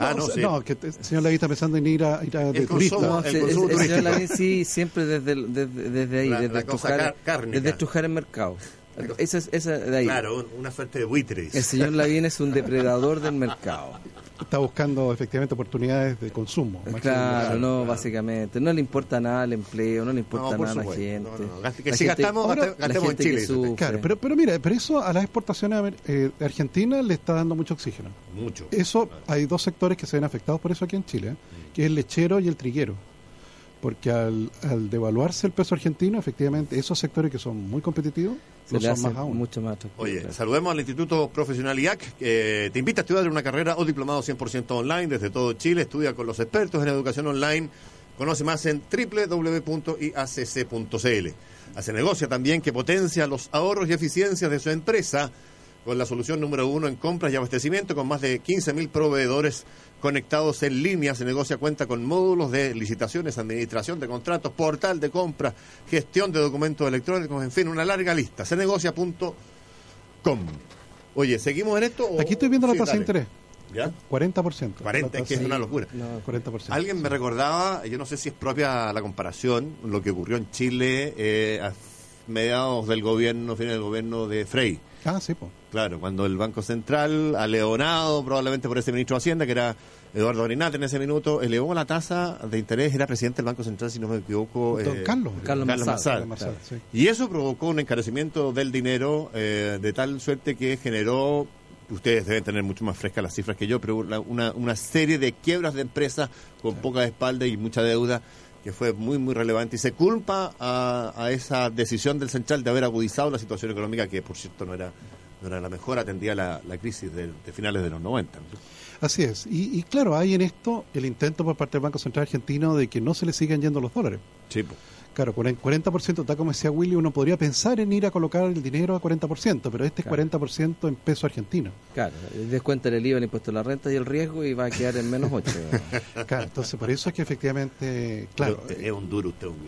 Ah, no,
o sea,
sí.
no, que te- el señor Lavín está pensando en ir a, ir a de
El
turista.
consumo-
No,
el
sí, el,
consumo
el señor
turístico.
Lavín sí, siempre desde, el- desde, desde ahí,
La-
desde,
la cosa
estrujar,
car- cárnica.
desde estrujar el mercado. Esa es esa de ahí.
Claro, un- una suerte de buitre. dice.
El señor Lavín es un depredador del mercado.
Está buscando efectivamente oportunidades de consumo. más que-
Claro, no,
claro.
básicamente. No le importa nada el empleo, no le importa
No, por
nada a la
supuesto.
gente.
No, no, gaste- que
La
si
gente-
gastamos,
ahora,
gaste-
la
gastemos en
gente
Chile,
que
dice
sufre.
usted.
Claro, pero, pero mira, pero eso a las exportaciones amer- eh, de Argentina le está dando mucho oxígeno.
Mucho.
Eso, hay dos sectores que se ven afectados por eso aquí en Chile, ¿eh? que es el lechero y el triguero. Porque al, al devaluarse el peso argentino, efectivamente, esos sectores que son muy competitivos,
Se
lo
le
son
hace
más aún.
mucho más atractivo.
Oye,
claro.
saludemos al Instituto Profesional I A C, que te invita a estudiar una carrera o diplomado cien por ciento online desde todo Chile. Estudia con los expertos en educación online. Conoce más en doble u doble u doble u punto i a c c punto c l. Hace negocia también que potencia los ahorros y eficiencias de su empresa con la solución número uno en compras y abastecimiento, con más de quince mil proveedores conectados en línea. Se negocia cuenta con módulos de licitaciones, administración de contratos, portal de compras, gestión de documentos electrónicos, en fin, una larga lista. se negocia punto com. Oye, ¿seguimos en esto? o-
Aquí estoy viendo la
Sí,
tasa de
dale.
interés.
¿Ya?
cuarenta por ciento.
cuarenta,
La
es que es
tasa-
una locura.
No,
cuarenta por ciento.
Alguien me recordaba, yo no sé si es propia la comparación, lo que ocurrió en Chile eh, a mediados del gobierno, fines del gobierno de Frei.
Ah, sí, pues.
Claro, cuando el Banco Central, aleonado probablemente por ese ministro de Hacienda, que era Eduardo Arinate en ese minuto, elevó la tasa de interés, era presidente del Banco Central, si no me equivoco.
Don
eh,
Carlos.
Carlos Massad.
Massad.
Carlos Massad, sí.
Y eso provocó un encarecimiento del dinero eh, de tal suerte que generó, ustedes deben tener mucho más frescas las cifras que yo, pero la- una, una serie de quiebras de empresas con poca espalda y mucha deuda, que fue muy, muy relevante. Y se culpa a, a esa decisión del Central de haber agudizado la situación económica, que por cierto no era, no era la mejor, atendía la, la crisis de, de finales de los noventa. ¿no?
Así es. Y, y claro, hay en esto el intento por parte del Banco Central Argentino de que no se le sigan yendo los dólares.
Sí, po.
Claro, con el cuarenta por ciento, tal como decía Willy, uno podría pensar en ir a colocar el dinero a cuarenta por ciento, pero este es
Claro.
cuarenta por ciento en peso argentino.
Claro, descuéntale el I V A, el impuesto a la renta y el riesgo y va a quedar en menos ocho.
Claro, entonces por eso es que efectivamente, claro,
Pero, eh, es un duro usted, un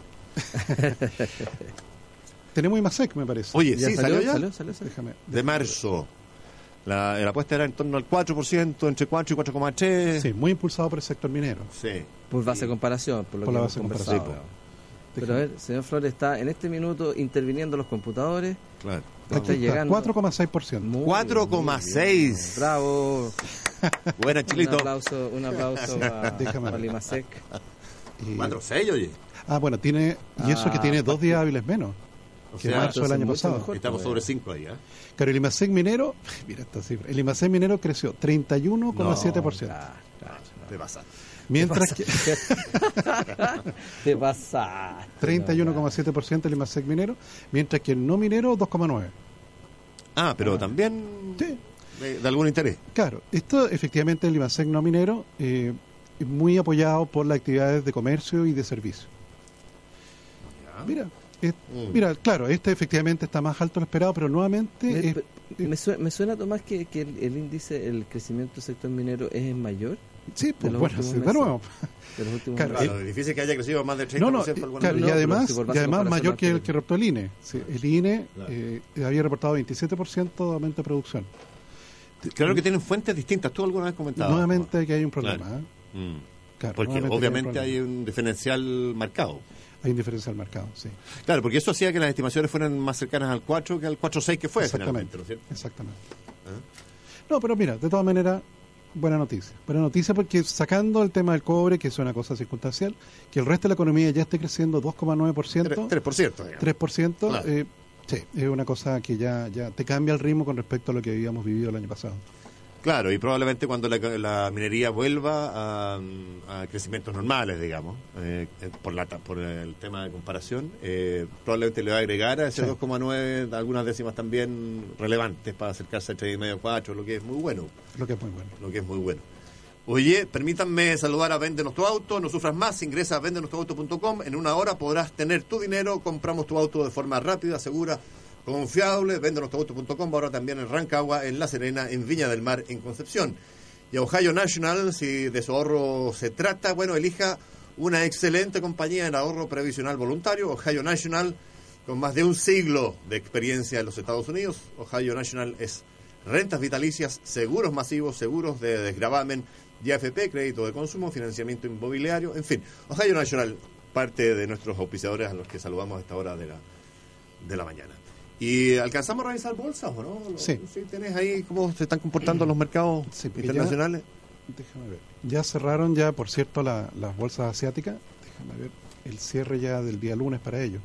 tenemos IMASEC, me parece.
Oye,
¿Ya
sí,
salió?
salió ya.
¿Salió? ¿Salió? ¿Salió?
Déjame.
De marzo. La, la apuesta era en torno al cuatro por ciento, entre cuatro y cuatro coma tres.
Sí, muy impulsado por el sector minero.
Sí.
Por base de comparación, por lo
Por
que
la
hemos
base de
conversado.
comparación.
Pero a ver, señor Flores está en este minuto interviniendo los computadores.
Claro.
Está
Aquí está,
llegando.
cuatro coma seis por ciento.
Muy
cuatro coma seis.
bien. Bravo.
Buena, Chilito.
Un aplauso, un aplauso para,
Déjame
para
ver.
Limasec.
Y-
cuatro coma seis, oye.
Ah, bueno, tiene, y eso
Ah,
que tiene dos días hábiles menos
O
que
sea,
marzo del
entonces
año
mucho
pasado.
mejor.
estamos sobre cinco ahí, ¿eh?
Claro, el IMASEC minero, mira esta cifra, el IMASEC minero creció treinta y uno coma siete por ciento.
Claro, claro.
Te pasa.
Mientras que
Te pasaste.
treinta y uno coma siete por ciento el IMASEC minero, mientras que el no minero dos coma nueve por ciento.
Ah, pero también
Sí.
de, de algún interés.
Claro, esto efectivamente el IMASEC no minero eh, es muy apoyado por las actividades de comercio y de servicio. Mira, es-
Mm.
mira, claro, este efectivamente está más alto de lo esperado, pero nuevamente
Me,
es-
me suena, me suena, Tomás, que, que el, el índice, el crecimiento del sector minero es mayor
sí, pues
los
bueno,
últimos
sí, de
meses.
nuevo.
de los últimos
Claro,
meses.
Claro, es difícil que haya crecido más del treinta
No, no,
por ciento
eh,
alguna
claro,
vez.
y
No, pero
además,
si por
y
base de
además
comparación
mayor que el
anterior.
que reportó el I N E. Sí, el I N E
Claro.
eh, había reportado veintisiete por ciento de aumento de producción.
Claro que tienen fuentes distintas. Tú alguna vez comentabas.
Nuevamente que hay un problema.
Claro.
¿eh?
Mm.
Claro,
Porque
nuevamente
obviamente
que
hay
hay,
un diferencial marcado.
hay un diferencial al mercado, sí.
Claro, porque eso hacía que las estimaciones fueran más cercanas al cuatro que al cuatro coma seis que fue finalmente,
Exactamente.
¿no es cierto?
Exactamente.
¿Ah?
No, pero mira, de todas maneras, buena noticia. Buena noticia porque sacando el tema del cobre, que es una cosa circunstancial, que el resto de la economía ya esté creciendo dos coma nueve por ciento,
tres por ciento. digamos.
tres por ciento,
Claro.
eh, sí, es una cosa que ya, ya te cambia el ritmo con respecto a lo que habíamos vivido el año pasado.
Claro, y probablemente cuando la, la minería vuelva a, a crecimientos normales, digamos, eh, eh, por, la, ta- por el tema de comparación, eh, probablemente le va a agregar a ese
Sí.
dos coma nueve algunas décimas también relevantes para acercarse al tres coma cinco cuatro, lo que es muy bueno,
Lo que es muy bueno.
lo que es muy bueno. Oye, permítanme saludar a Véndenos tu Auto, no sufras más, ingresa a véndenos tu auto punto com, en una hora podrás tener tu dinero, compramos tu auto de forma rápida, segura, confiable, véndenos tu auto punto com, ahora también en Rancagua, en La Serena, en Viña del Mar, en Concepción. Y a Ohio National, si de su ahorro se trata, bueno, elija una excelente compañía en ahorro previsional voluntario, Ohio National, con más de un siglo de experiencia en los Estados Unidos. Ohio National es rentas vitalicias, seguros masivos, seguros de desgravamen, Y A F P, crédito de consumo, financiamiento inmobiliario, en fin. Ohio National, parte de nuestros auspiciadores a los que saludamos a esta hora de la, de la mañana. ¿Y alcanzamos a revisar bolsas o no?
Sí.
¿Sí tenés ahí cómo se están comportando los mercados
sí,
internacionales?
Ya, déjame ver. Ya cerraron ya, por cierto, la, las bolsas asiáticas. Déjame ver el cierre ya del día lunes para ellos.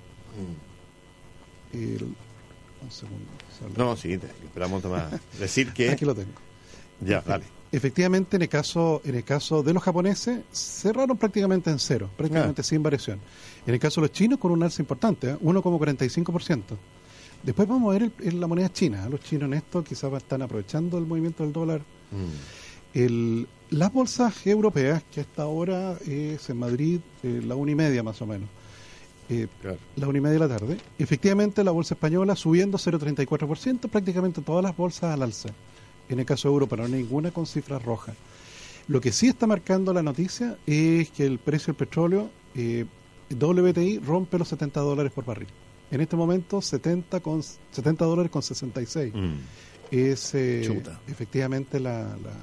Mm. El, un segundo. Sale.
No, sí, esperamos tomar. Decir que...
Aquí lo tengo.
Ya, dale.
Efectivamente, en el caso en el caso de los japoneses, cerraron prácticamente en cero, prácticamente ah. sin variación. En el caso de los chinos, con un alza importante, ¿eh? uno coma cuarenta y cinco por ciento. Después vamos a ver el, el, la moneda china. ¿eh? Los chinos en esto quizás están aprovechando el movimiento del dólar. Mm. El, las bolsas europeas, que hasta ahora es en Madrid eh, la una y media más o menos, eh, claro. la una y media de la tarde, efectivamente la bolsa española subiendo cero coma treinta y cuatro por ciento, prácticamente todas las bolsas al alza. En el caso de Europa, no hay ninguna con cifras rojas. Lo que sí está marcando la noticia es que el precio del petróleo, eh, W T I, rompe los setenta dólares por barril. En este momento, setenta, con, setenta dólares con sesenta y seis. Mm. Es eh, efectivamente la,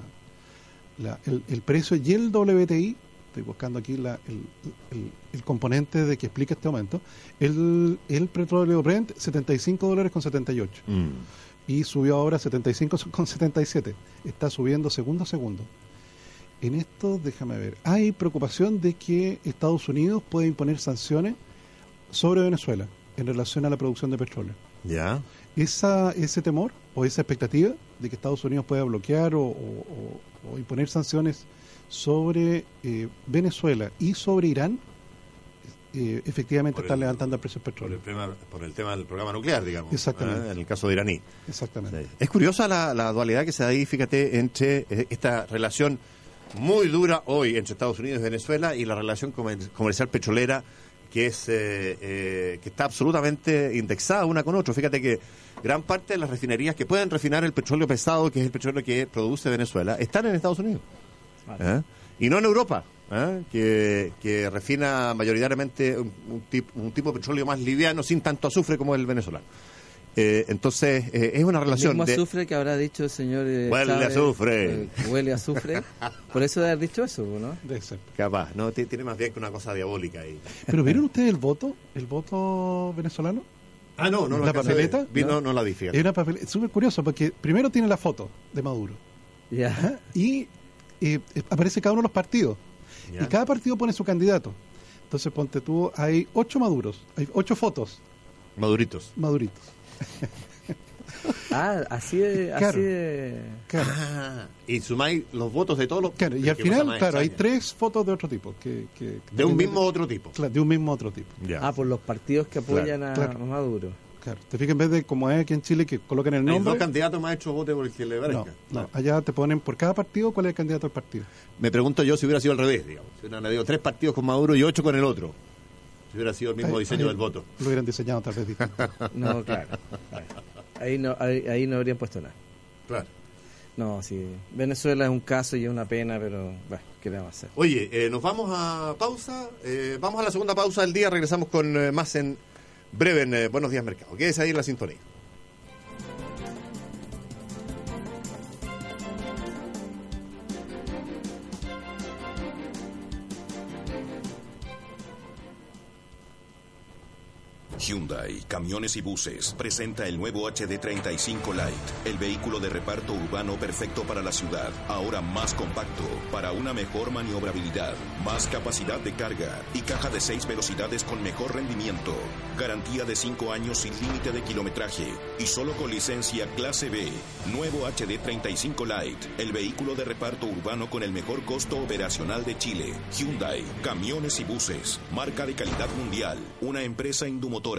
la, la, el, el precio y el W T I, estoy buscando aquí la, el, el, el componente de que explica este aumento, el, el petróleo Brent, setenta y cinco dólares con setenta y ocho. Mm. Y subió ahora a setenta y cinco con setenta y siete. Está subiendo segundo a segundo. En esto, déjame ver, hay preocupación de que Estados Unidos puede imponer sanciones sobre Venezuela en relación a la producción de petróleo.
Ya.
Esa, ese temor o esa expectativa de que Estados Unidos pueda bloquear o, o, o imponer sanciones sobre eh, Venezuela y sobre Irán, Eh, efectivamente están levantando el precio del petróleo.
Por el, tema, por el tema del programa nuclear, digamos.
Exactamente.
¿eh? En el caso de iraní.
Exactamente.
Sí. Es curiosa la, la dualidad que se da ahí, fíjate, entre eh, esta relación muy dura hoy entre Estados Unidos y Venezuela y la relación comer comercial petrolera que es eh, eh, que está absolutamente indexada una con otra. Fíjate que gran parte de las refinerías que pueden refinar el petróleo pesado, que es el petróleo que produce Venezuela, están en Estados Unidos. Vale. ¿Eh? Y no en Europa. ¿Eh? Que, que refina mayoritariamente un, un, tip, un tipo de petróleo más liviano, sin tanto azufre como el venezolano. Eh, entonces, eh, es una relación.
El mismo
de...
azufre que habrá dicho el señor. Eh,
huele a azufre.
Eh, huele a azufre. Por eso de haber dicho eso, ¿no?
Debe ser.
Capaz, ¿no? Tiene más bien que una cosa diabólica ahí.
Pero ¿vieron ustedes el voto? ¿El voto venezolano?
Ah, no, no,
la papeleta.
De... No, no la vi, fíjate.
Es una papeleta. Es súper curioso porque primero tiene la foto de Maduro.
Ya.
Yeah. Y eh, aparece cada uno de los partidos. Yeah. Y cada partido pone su candidato. Entonces, ponte tú, hay ocho Maduros, hay ocho fotos.
Maduritos.
Maduritos.
Ah, así de...
Claro.
Así de...
Claro.
Ah, y sumáis los votos de todos los...
Claro, y al final, claro, extraña. Hay tres fotos de otro tipo. Que, que, que
de un mismo de, otro tipo.
Claro, de un mismo otro tipo.
Yeah.
Ah, por los partidos que apoyan
claro,
a,
claro.
a Maduro.
Claro, te fijas, en vez de como es aquí en Chile que colocan el nombre.
Hay dos candidatos más hechos vote por el que le parezca.
No, no, no, allá te ponen por cada partido cuál es el candidato al partido.
Me pregunto yo si hubiera sido al revés, digamos. Si hubieran habido tres partidos con Maduro y ocho con el otro. Si hubiera sido el mismo ahí, diseño
ahí,
del voto.
Lo hubieran diseñado tal vez distinto.
No, claro. Ahí no, ahí, ahí no habrían puesto nada.
Claro.
No, sí. Venezuela es un caso y es una pena, pero bueno, ¿qué le vamos a hacer?
Oye, eh, nos vamos a pausa. Eh, vamos a la segunda pausa del día. Regresamos con eh, más en breve en eh, Buenos Días Mercado. Quédese ahí en la sintonía.
Hyundai, Camiones y Buses, presenta el nuevo H D treinta y cinco Light, el vehículo de reparto urbano perfecto para la ciudad, ahora más compacto, para una mejor maniobrabilidad, más capacidad de carga y caja de seis velocidades con mejor rendimiento, garantía de cinco años sin límite de kilometraje y solo con licencia clase B. Nuevo H D treinta y cinco Light, el vehículo de reparto urbano con el mejor costo operacional de Chile. Hyundai, Camiones y Buses, marca de calidad mundial, una empresa indumotora.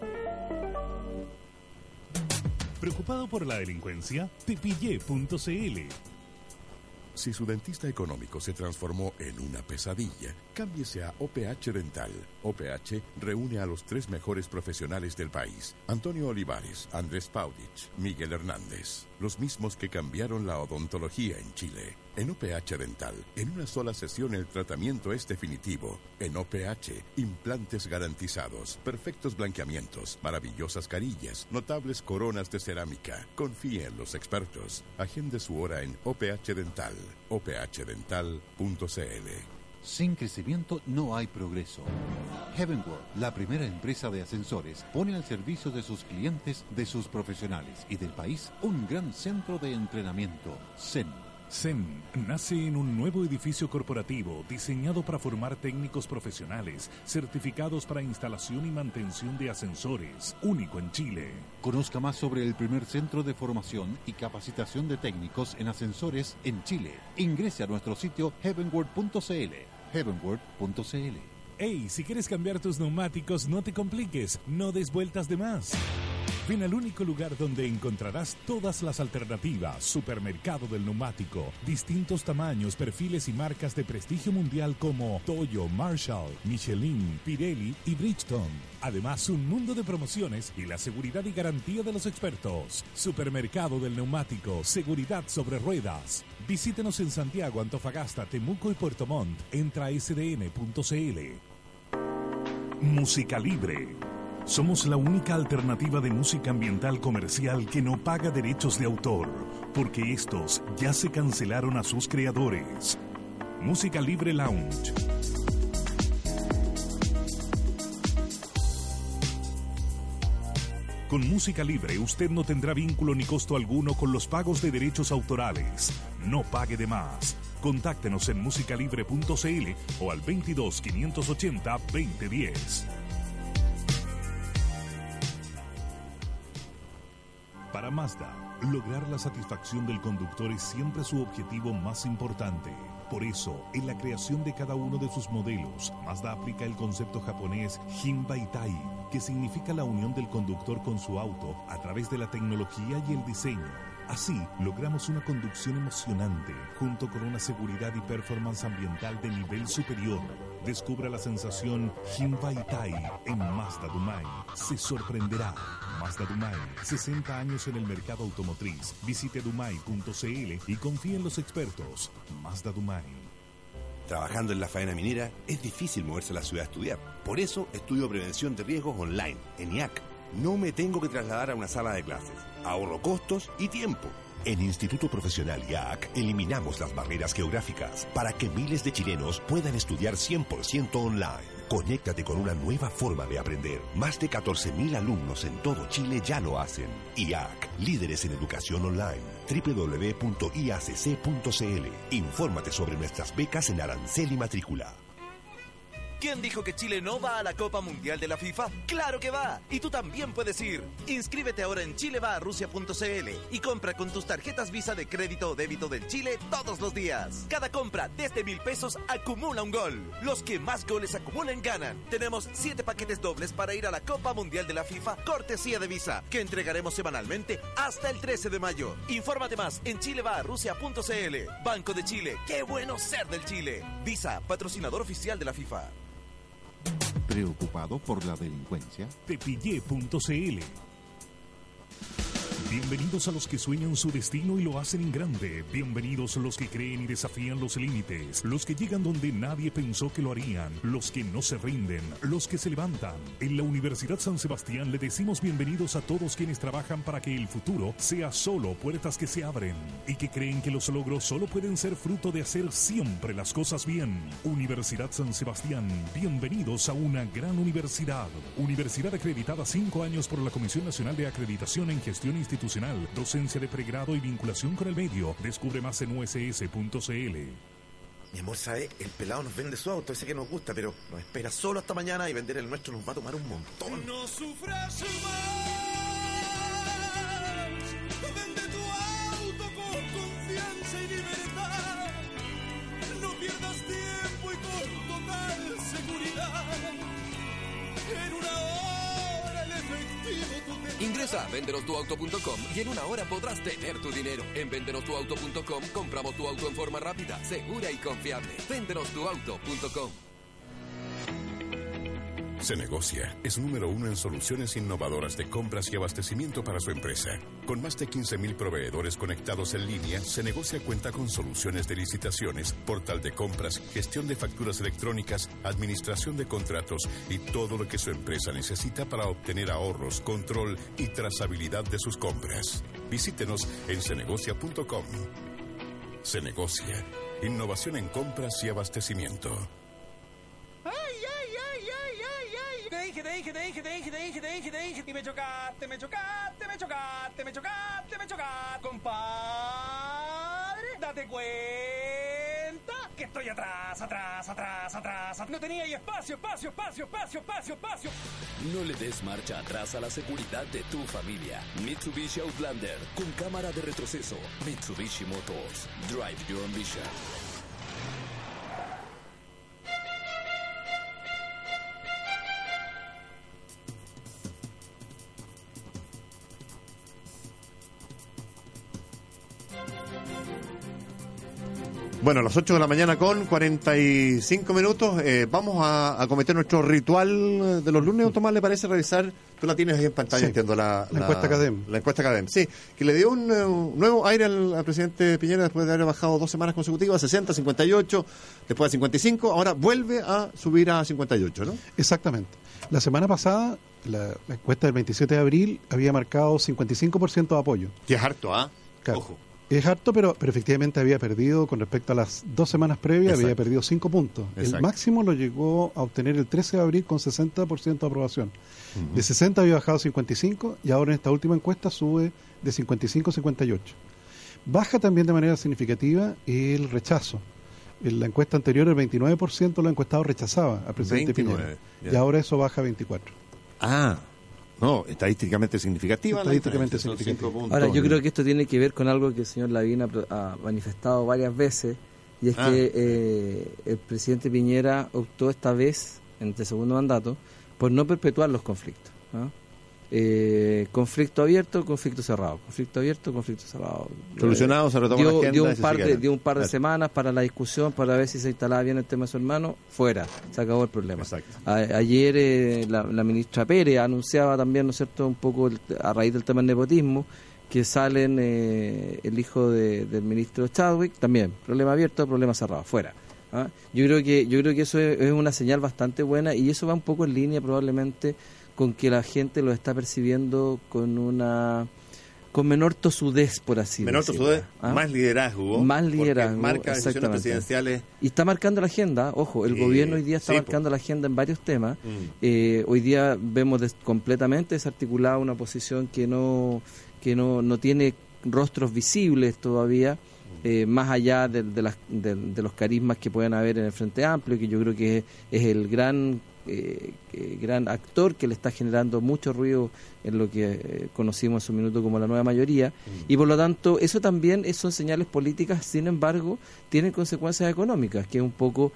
¿Preocupado por la delincuencia? Tepillé punto c l.
Si su dentista económico se transformó en una pesadilla, cámbiese a O P H Dental. O P H reúne a los tres mejores profesionales del país: Antonio Olivares, Andrés Paudich, Miguel Hernández. los mismos que cambiaron la odontología en Chile. En O P H Dental, en una sola sesión el tratamiento es definitivo. En O P H, implantes garantizados, perfectos blanqueamientos, maravillosas carillas, notables coronas de cerámica. Confíe en los expertos. Agende su hora en O P H Dental, o p h dental punto c l.
Sin crecimiento no hay progreso. Heavenworld, la primera empresa de ascensores, pone al servicio de sus clientes, de sus profesionales y del país un gran centro de entrenamiento, Zen.
Zen nace en un nuevo edificio corporativo diseñado para formar técnicos profesionales, certificados para instalación y mantención de ascensores, único en Chile.
Conozca más sobre el primer centro de formación y capacitación de técnicos en ascensores en Chile. Ingrese a nuestro sitio heavenworld punto c l. heavenworld punto c l.
Hey, si quieres cambiar tus neumáticos, no te compliques, no des vueltas de más. Ven al único lugar donde encontrarás todas las alternativas. Supermercado del Neumático. Distintos tamaños, perfiles y marcas de prestigio mundial como Toyo, Marshall, Michelin, Pirelli y Bridgestone. Además, un mundo de promociones y la seguridad y garantía de los expertos. Supermercado del Neumático. Seguridad sobre ruedas. Visítenos en Santiago, Antofagasta, Temuco y Puerto Montt. Entra a s d n punto c l. Música Libre. Somos la única alternativa de música ambiental comercial que no paga derechos de autor, porque estos ya se cancelaron a sus creadores. Música Libre Lounge. Con Música Libre usted no tendrá vínculo ni costo alguno con los pagos de derechos autorales. No pague de más. Contáctenos en música libre punto c l o al veintidós, quinientos ochenta, veinte diez. Para Mazda, lograr la satisfacción del conductor es siempre su objetivo más importante. Por eso, en la creación de cada uno de sus modelos, Mazda aplica el concepto japonés Hinbaitai, que significa la unión del conductor con su auto a través de la tecnología y el diseño. Así, logramos una conducción emocionante, junto con una seguridad y performance ambiental de nivel superior. Descubra la sensación Hinbaitai en Mazda Dumai. Se sorprenderá. Mazda Dumai, sesenta años en el mercado automotriz. Visite dumai punto c l y confíe en los expertos. Mazda Dumai.
Trabajando en la faena minera, es difícil moverse a la ciudad a estudiar. Por eso, estudio prevención de riesgos online, en I A C. No me tengo que trasladar a una sala de clases. Ahorro costos y tiempo.
En Instituto Profesional I A C eliminamos las barreras geográficas para que miles de chilenos puedan estudiar cien por ciento online. Conéctate con una nueva forma de aprender. Más de catorce mil alumnos en todo Chile ya lo hacen. I A C, líderes en educación online. doble u doble u doble u punto i a c c punto c l. Infórmate sobre nuestras becas en arancel y matrícula.
¿Quién dijo que Chile no va a la Copa Mundial de la FIFA? ¡Claro que va! Y tú también puedes ir. Inscríbete ahora en chile va a rusia punto c l y compra con tus tarjetas Visa de crédito o débito del Chile todos los días. Cada compra desde mil pesos acumula un gol. Los que más goles acumulen ganan. Tenemos siete paquetes dobles para ir a la Copa Mundial de la FIFA, cortesía de Visa, que entregaremos semanalmente hasta el trece de mayo. Infórmate más en chile va a rusia punto c l. Banco de Chile. ¡Qué bueno ser del Chile! Visa, patrocinador oficial de la FIFA.
¿Preocupado por la delincuencia?
Tepillé punto c l. Bienvenidos a los que sueñan su destino y lo hacen en grande. Bienvenidos los que creen y desafían los límites. Los que llegan donde nadie pensó que lo harían. Los que no se rinden. Los que se levantan. En la Universidad San Sebastián le decimos bienvenidos a todos quienes trabajan para que el futuro sea solo puertas que se abren. Y que creen que los logros solo pueden ser fruto de hacer siempre las cosas bien. Universidad San Sebastián. Bienvenidos a una gran universidad. Universidad acreditada cinco años por la Comisión Nacional de Acreditación en Gestión Institucional. Docencia de pregrado y vinculación con el medio. Descubre más en u s s punto c l.
Mi amor, ¿sabe? El pelado nos vende su auto, ese que nos gusta, pero nos espera solo hasta mañana y vender el nuestro nos va a tomar un montón.
No sufras más. Vende tu auto con confianza y libertad. No pierdas tiempo y con total seguridad. En una hora el efectivo tú te...
Ingresa a vendenos tu auto punto com y en una hora podrás tener tu dinero. En vendenos tu auto punto com compramos tu auto en forma rápida, segura y confiable. vendenos tu auto punto com.
Cenegocia es número uno en soluciones innovadoras de compras y abastecimiento para su empresa. Con más de quince mil proveedores conectados en línea, Cenegocia cuenta con soluciones de licitaciones, portal de compras, gestión de facturas electrónicas, administración de contratos y todo lo que su empresa necesita para obtener ahorros, control y trazabilidad de sus compras. Visítenos en cenegocia punto com. Cenegocia, innovación en compras y abastecimiento.
Te dije, te dije, te dije, te dije, te dije, te dije, te dije, y me chocaste, me chocaste, me chocaste, me chocaste, me chocaste, compadre, date cuenta que estoy atrás, atrás, atrás, atrás, no tenía ahí espacio, espacio, espacio, espacio, espacio, espacio.
No le des marcha atrás a la seguridad de tu familia. Mitsubishi Outlander con cámara de retroceso. Mitsubishi Motors. Drive your ambition.
Bueno, a las ocho de la mañana con cuarenta y cinco minutos, eh, vamos a, a cometer nuestro ritual de los lunes. Tomás, ¿le parece revisar? Tú la tienes ahí en pantalla,
Sí,
entiendo, la,
la encuesta Cadem.
La encuesta Cadem, sí, que le dio un, eh, un nuevo aire al, al presidente Piñera después de haber bajado dos semanas consecutivas, sesenta, cincuenta y ocho, después a cincuenta y cinco, ahora vuelve a subir a cincuenta y ocho, ¿no?
Exactamente. La semana pasada, la, la encuesta del veintisiete de abril había marcado cincuenta y cinco por ciento de apoyo.
Que es harto, ¿ah?
Claro.
Ojo.
Es harto, pero, pero efectivamente había perdido, con respecto a las dos semanas previas,
Exacto.
había perdido cinco puntos.
Exacto.
El máximo lo llegó a obtener el trece de abril con sesenta por ciento de aprobación.
Uh-huh.
De sesenta había bajado a cincuenta y cinco y ahora en esta última encuesta sube de cincuenta y cinco a cincuenta y ocho. Baja también de manera significativa el rechazo. En la encuesta anterior el veintinueve por ciento de los encuestados rechazaba al presidente
veintinueve,
Piñera.
ya.
Y ahora eso baja a veinticuatro.
Ah, no, estadísticamente significativa.
Estadísticamente
la diferencia, son
significativa.
cinco puntos.
Ahora, yo creo que esto tiene que ver con algo que el señor Lavín ha, ha manifestado varias veces, y es
Ah.
que eh, el presidente Piñera optó esta vez, en este segundo mandato, por no perpetuar los conflictos, ¿no? Eh, conflicto abierto, conflicto cerrado, conflicto abierto, conflicto cerrado.
Solucionado, se retoma
dio,
la agenda
dio
y
un
se
par
sigue
de,
adelante.
dio un par de
Claro.
semanas para la discusión, para ver si se instalaba bien el tema de su hermano. Fuera, se acabó el problema.
Exacto.
A- ayer eh, la, la ministra Pérez anunciaba también, ¿no es cierto?, un poco el- a raíz del tema del nepotismo, que salen eh, el hijo de- del ministro Chadwick, también problema abierto, problema cerrado, fuera. ¿Ah? Yo creo que yo creo que eso es, es una señal bastante buena, y eso va un poco en línea probablemente con que la gente lo está percibiendo con una con menor tosudez, por así
Menor
decirlo.
tosudez,
¿Ah?
más liderazgo.
Más
porque
liderazgo,
marca decisiones
exactamente.
presidenciales.
Y está marcando la agenda, ojo, el
Sí,
gobierno hoy día está
sí,
marcando la agenda en varios temas.
Mm.
Eh, hoy día vemos des- completamente desarticulada una posición que no que no, no tiene rostros visibles todavía, eh, más allá de, de, las, de, de los carismas que puedan haber en el Frente Amplio, que yo creo que es, es el gran eh, eh, gran actor que le está generando mucho ruido en lo que eh, conocimos en su minuto como la nueva mayoría, y por lo tanto eso también es- son señales políticas. Sin embargo, tienen consecuencias económicas, que es un poco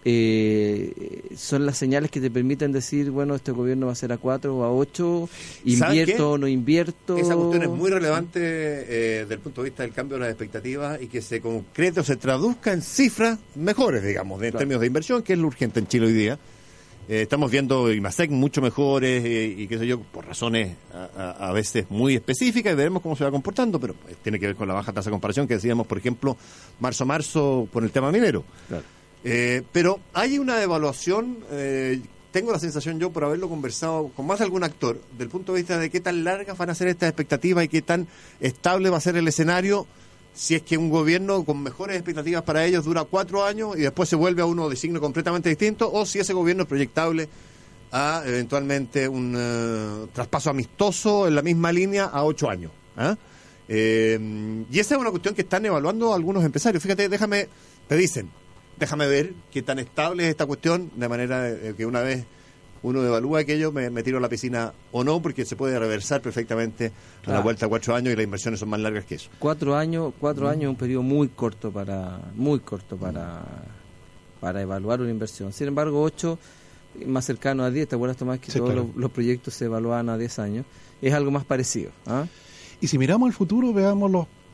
eh, son las señales que te permiten decir, bueno, este gobierno va a ser a cuatro o a ocho,
¿Sabes
invierto
qué?
o no invierto.
Esa cuestión es muy relevante eh, desde el punto de vista del cambio de las expectativas, y que se concrete o se traduzca en cifras mejores, digamos, en
Claro.
términos de inversión, que es lo urgente en Chile hoy día. Eh, estamos viendo IMASEC mucho mejores eh, y qué sé yo, por razones a, a- a veces muy específicas, y veremos cómo se va comportando, pero pues, tiene que ver con la baja tasa de comparación que decíamos, por ejemplo, marzo a marzo por el tema minero.
Claro.
Eh, pero hay una evaluación, eh, tengo la sensación yo, por haberlo conversado con más de algún actor, del punto de vista de qué tan largas van a ser estas expectativas y qué tan estable va a ser el escenario, si es que un gobierno con mejores expectativas para ellos dura cuatro años y después se vuelve a uno de signo completamente distinto, o si ese gobierno es proyectable a eventualmente un eh, traspaso amistoso en la misma línea a ocho años. ¿Ah? Eh, y esa es una cuestión que están evaluando algunos empresarios. Fíjate, déjame, te dicen, déjame ver qué tan estable es esta cuestión, de manera eh, que una vez uno evalúa aquello, me, me tiro a la piscina o no, porque se puede reversar perfectamente a la
Claro.
vuelta a cuatro años, y las inversiones son más largas que eso.
Cuatro años, cuatro años es un periodo muy corto para, muy corto para, para evaluar una inversión. Sin embargo, ocho, más cercano a diez, ¿te acuerdas, Tomás, que
Sí,
todos
claro.
los, los proyectos se evaluaban a diez años? Es algo más parecido. ¿Ah?
Y si miramos al futuro, veamos los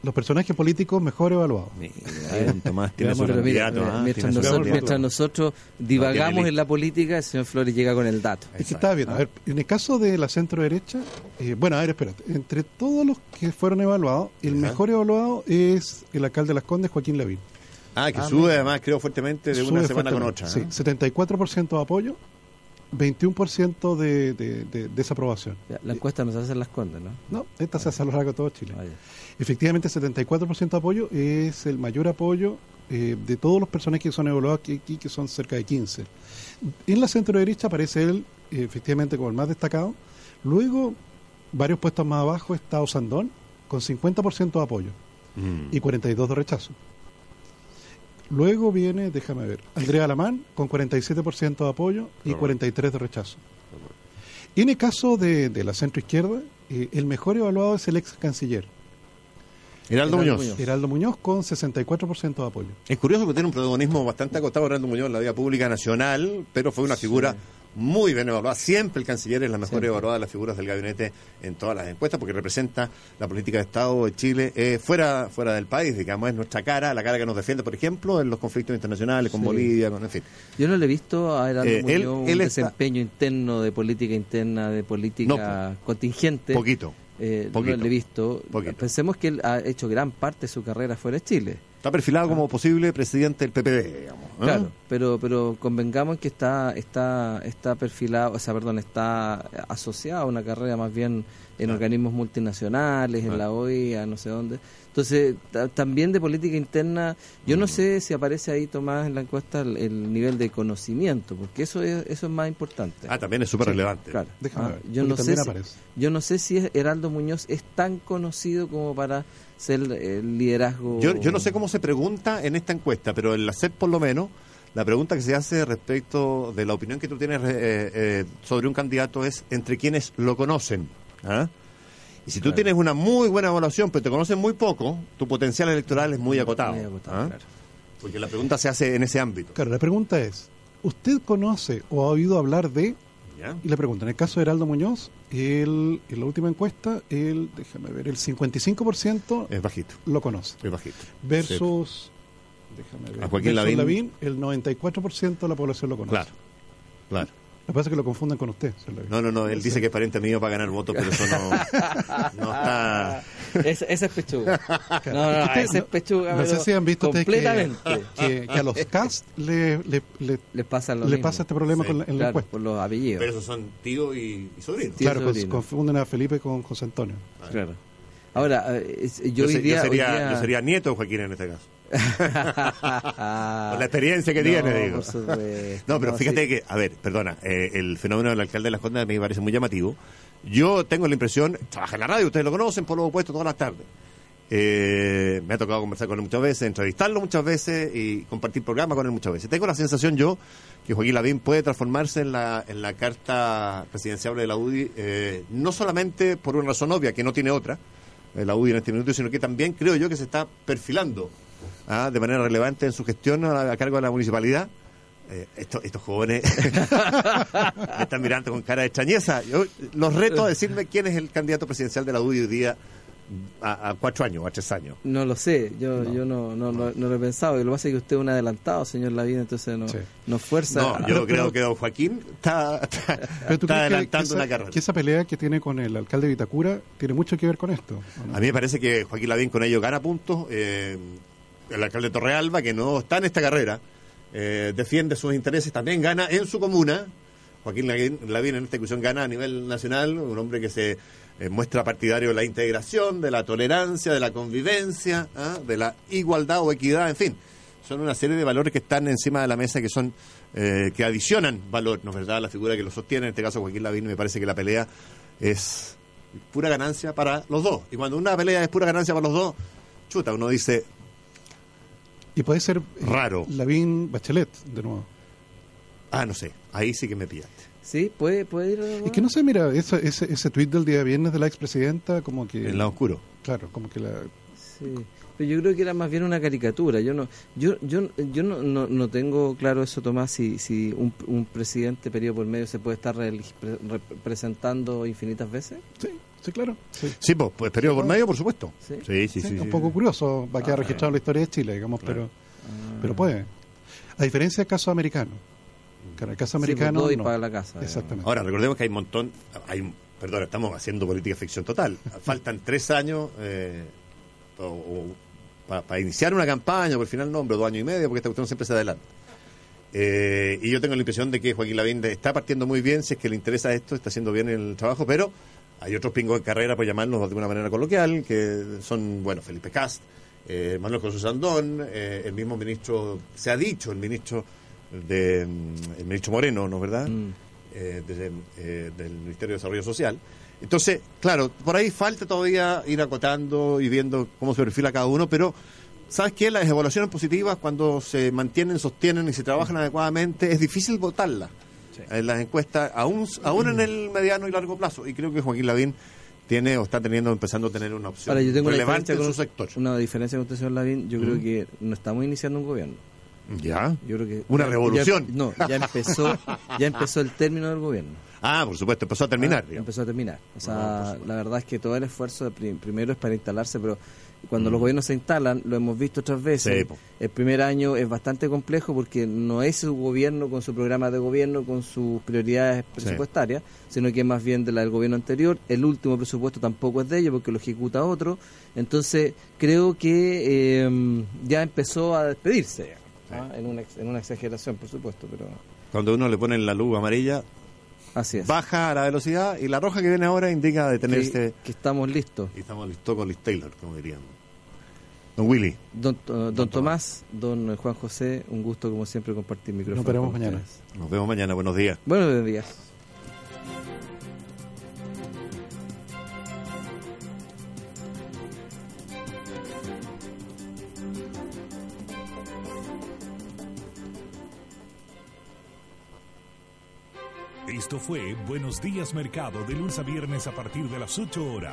los personajes políticos mejor evaluados.
Mira, don Tomás tiene su
Pero mira,
candidato.
mira,
¿ah?
mientras,
Tiene su
nosotros,
candidato.
mientras nosotros divagamos en la política, el señor Flores llega con el dato.
Es que estaba bien. A ver, en el caso de la centro derecha, eh, bueno, a ver, espérate. Entre todos los que fueron evaluados, el
Ajá.
mejor evaluado es el alcalde de Las Condes, Joaquín Lavín.
Ah, que
Ah,
sube
mira.
además, creo, fuertemente de
Sube
una semana con
fuertemente,
otra.
Sí,
¿eh?
setenta y cuatro por ciento de apoyo, veintiuno por ciento de, de, de desaprobación.
Ya, la encuesta no se hace en Las Condes, ¿no?
No, esta se hace a lo largo de todo Chile.
Ah, ya.
Efectivamente, setenta y cuatro por ciento de apoyo es el mayor apoyo eh, de todos los personajes que son evaluados aquí, aquí, que son cerca de quince. En la centro derecha aparece él, eh, efectivamente, como el más destacado. Luego, varios puestos más abajo está Osandón, con cincuenta por ciento de apoyo
Mm.
y cuarenta y dos de rechazo. Luego viene, déjame ver, Andrea Alamán, con cuarenta y siete por ciento de apoyo y
Correcto.
cuarenta y tres de rechazo. En el caso de, de la centro izquierda, eh, el mejor evaluado es el ex canciller
Heraldo Muñoz.
Heraldo Muñoz, con sesenta y cuatro por ciento de apoyo.
Es curioso que tiene un protagonismo bastante acotado Heraldo Muñoz en la vida pública nacional, pero fue una figura muy bien evaluada. Siempre el canciller es la mejor
Siempre.
evaluada de las figuras del gabinete en todas las encuestas, porque representa la política de Estado de Chile eh, fuera fuera del país, digamos, es nuestra cara, la cara que nos defiende, por ejemplo, en los conflictos internacionales con
Sí.
Bolivia, con en fin.
Yo no le he visto a Heraldo
Eh, él-
Muñoz
él
un
está-
desempeño interno de política interna, de política contingente.
Poquito.
Eh,
Poquito.
No le he visto.
Poquito.
Pensemos que él ha hecho gran parte de su carrera fuera de Chile.
Está perfilado como posible presidente del P P D, digamos. ¿eh?
Claro, pero pero convengamos en que está está está perfilado, o sea, perdón, está asociado a una carrera más bien en
Claro.
organismos multinacionales, en
Claro.
la O E A, no sé dónde. Entonces, ta- también de política interna, yo no
Mm.
sé si aparece ahí, Tomás, en la encuesta el, el nivel de conocimiento, porque eso es eso es más importante.
Ah, también es súper relevante.
Claro.
Déjame
Ah,
ver,
yo
porque
no sé
también
si,
aparece.
yo no sé si Heraldo Muñoz es tan conocido como para ser el liderazgo.
Yo, yo no sé cómo se pregunta en esta encuesta, pero en la C E P por lo menos, la pregunta que se hace respecto de la opinión que tú tienes eh, eh, sobre un candidato es entre quienes lo conocen. ¿ah? Y si tú
Claro.
tienes una muy buena evaluación, pero te conocen muy poco, tu potencial electoral es muy acotado.
Muy acotado,
¿ah?
claro.
Porque la pregunta se hace en ese ámbito.
Claro, la pregunta es, ¿usted conoce o ha oído hablar de...?
¿Ya?
Y le pregunta, en el caso de Heraldo Muñoz, él, en la última encuesta, él, déjame ver, el cincuenta y cinco por ciento
Es bajito,
lo conoce.
es bajito.
Versus, déjame ver,
A Joaquín
versus
Lavín.
el noventa y cuatro por ciento de la población lo conoce.
Claro, claro.
Lo que pasa es que lo confunden con usted, señor Lavín.
No, no, no, él dice que es pariente mío para ganar votos, pero eso no, no está...
Esa, esa es pechuga. No, no, no, esa es pechuga.
No sé
pero
si han visto ustedes que,
completamente.
que, que a los cast le, le, le,
Les pasa lo
le
mismo.
pasa este problema
Sí,
con la, en la
Claro,
encuesta.
por los apellidos.
Pero esos son tío y, y sobrino.
Tío
Claro, con-
sobrino.
confunden a Felipe con José Antonio.
Claro. Ahora, eh, es- yo,
Yo,
hoy
se-
día,
yo sería,
hoy día-
yo sería nieto de Joaquín en este caso.
Ah,
Por la experiencia que
no,
tiene, digo.
por supuesto.
No, pero
No,
fíjate
sí.
que, a ver, perdona, eh, el fenómeno del alcalde de Las Condes me parece muy llamativo. Yo tengo la impresión, trabaja en la radio, ustedes lo conocen, por lo opuesto todas las tardes. Eh, me ha tocado conversar con él muchas veces, entrevistarlo muchas veces y compartir programas con él muchas veces. Tengo la sensación yo que Joaquín Lavín puede transformarse en la, en la carta presidencial de la U D I, eh, no solamente por una razón obvia, que no tiene otra, eh, la U D I en este minuto, sino que también creo yo que se está perfilando ah, de manera relevante en su gestión a, a cargo de la municipalidad. Eh, estos, estos jóvenes me están mirando con cara de extrañeza. Yo los reto a decirme quién es el candidato presidencial de la U D I hoy día a, a cuatro años o a tres años.
No lo sé, yo
No.
yo no, no, no, no lo he pensado. Y lo que pasa es que usted es un adelantado, señor Lavín, entonces no,
Sí.
nos fuerza.
No,
a-
yo
pero-
creo
pero-
que don Joaquín está, está,
Pero tú
está
crees que-
adelantando
que,
una
esa,
carrera.
que esa pelea que tiene con el alcalde de Vitacura tiene mucho que ver con esto. ¿o no?
A mí me parece que Joaquín Lavín con ello gana puntos. Eh, el alcalde de Torrealba, que no está en esta carrera, eh, defiende sus intereses, también gana en su comuna. Joaquín Lavín, Lavín en esta discusión gana a nivel nacional, un hombre que se eh, muestra partidario de la integración, de la tolerancia, de la convivencia, ¿ah? de la igualdad o equidad, en fin. Son una serie de valores que están encima de la mesa que son eh, que adicionan valor, ¿no es verdad?, a la figura que lo sostiene, en este caso Joaquín Lavín. Me parece que la pelea es pura ganancia para los dos. Y cuando una pelea es pura ganancia para los dos, chuta, uno dice,
Y puede ser eh,
raro.
Lavín Bachelet, de nuevo.
Ah, no sé, ahí sí que me pillaste.
Sí, puede, puede ir.
Es que no sé, mira, ese, ese, ese tuit del día viernes de la expresidenta, como que...
El lado oscuro.
Claro, como que la...
Sí. Pero yo creo que era más bien una caricatura. Yo no, yo, yo, yo no, no, no tengo claro eso, Tomás, si, si un, un presidente periodo por medio se puede estar re- re- representando infinitas veces.
Sí, Sí, claro. Sí,
sí pues, pues periodo por medio, por supuesto. Sí, sí, sí.
sí,
sí
un
sí,
poco
sí.
curioso, va a quedar
Ah,
registrado en la historia de Chile, digamos,
claro.
pero ah. pero puede. A diferencia del caso americano. Que en el caso
Sí,
americano
pues, doy
no.
para la casa.
Exactamente.
Ahora, recordemos que hay un montón, hay, perdón, estamos haciendo política ficción total. Faltan tres años eh, para pa iniciar una campaña, por el final nombre, dos años y medio, porque esta cuestión siempre se adelanta. Eh, y yo tengo la impresión de que Joaquín Lavín está partiendo muy bien, si es que le interesa esto, está haciendo bien el trabajo, pero hay otros pingos de carrera, por llamarlos de alguna manera coloquial, que son, bueno, Felipe Cast, eh, Manuel José Sandón, eh, el mismo ministro, se ha dicho, el ministro de el ministro Moreno, ¿no es verdad? Mm. Eh, de, eh, del Ministerio de Desarrollo Social. Entonces, claro, por ahí falta todavía ir acotando y viendo cómo se perfila cada uno, pero ¿sabes qué? Las evaluaciones positivas, cuando se mantienen, sostienen y se trabajan adecuadamente, es difícil votarlas sí. en las encuestas, aún, aún en el mediano y largo plazo. Y creo que Joaquín Lavín tiene o está teniendo, empezando a tener una opción
Ahora, yo tengo
relevante
una
en su sector.
Una diferencia con usted, señor Lavín, yo mm. creo que no estamos iniciando un gobierno.
Ya.
Yo creo que
una
ya,
revolución.
Ya, no, ya empezó, ya empezó el término del gobierno.
Ah, por supuesto, empezó a terminar.
Ah, empezó a terminar. O sea, no, la verdad es que todo el esfuerzo de prim primero es para instalarse, pero cuando mm. los gobiernos se instalan, lo hemos visto otras veces, sí, el primer año es bastante complejo porque no es su gobierno con su programa de gobierno, con sus prioridades presupuestarias, sí. sino que es más bien de la del gobierno anterior. El último presupuesto tampoco es de ellos porque lo ejecuta otro. Entonces, creo que eh, ya empezó a despedirse, sí. ¿ah? en, una, en una exageración, por supuesto. Pero
cuando uno le pone la luz amarilla,
así es.
Baja a la velocidad y la roja que viene ahora indica detenerse.
Que, que estamos listos.
Y estamos listos con Liz Taylor, como diríamos. Don Willy.
Don, uh, don, don Tomás, don Juan José, un gusto como siempre compartir micrófono.
Nos veremos mañana.
Ustedes.
Nos vemos mañana, buenos días.
Buenos días.
Esto fue Buenos Días Mercado, de lunes a viernes a partir de las ocho horas.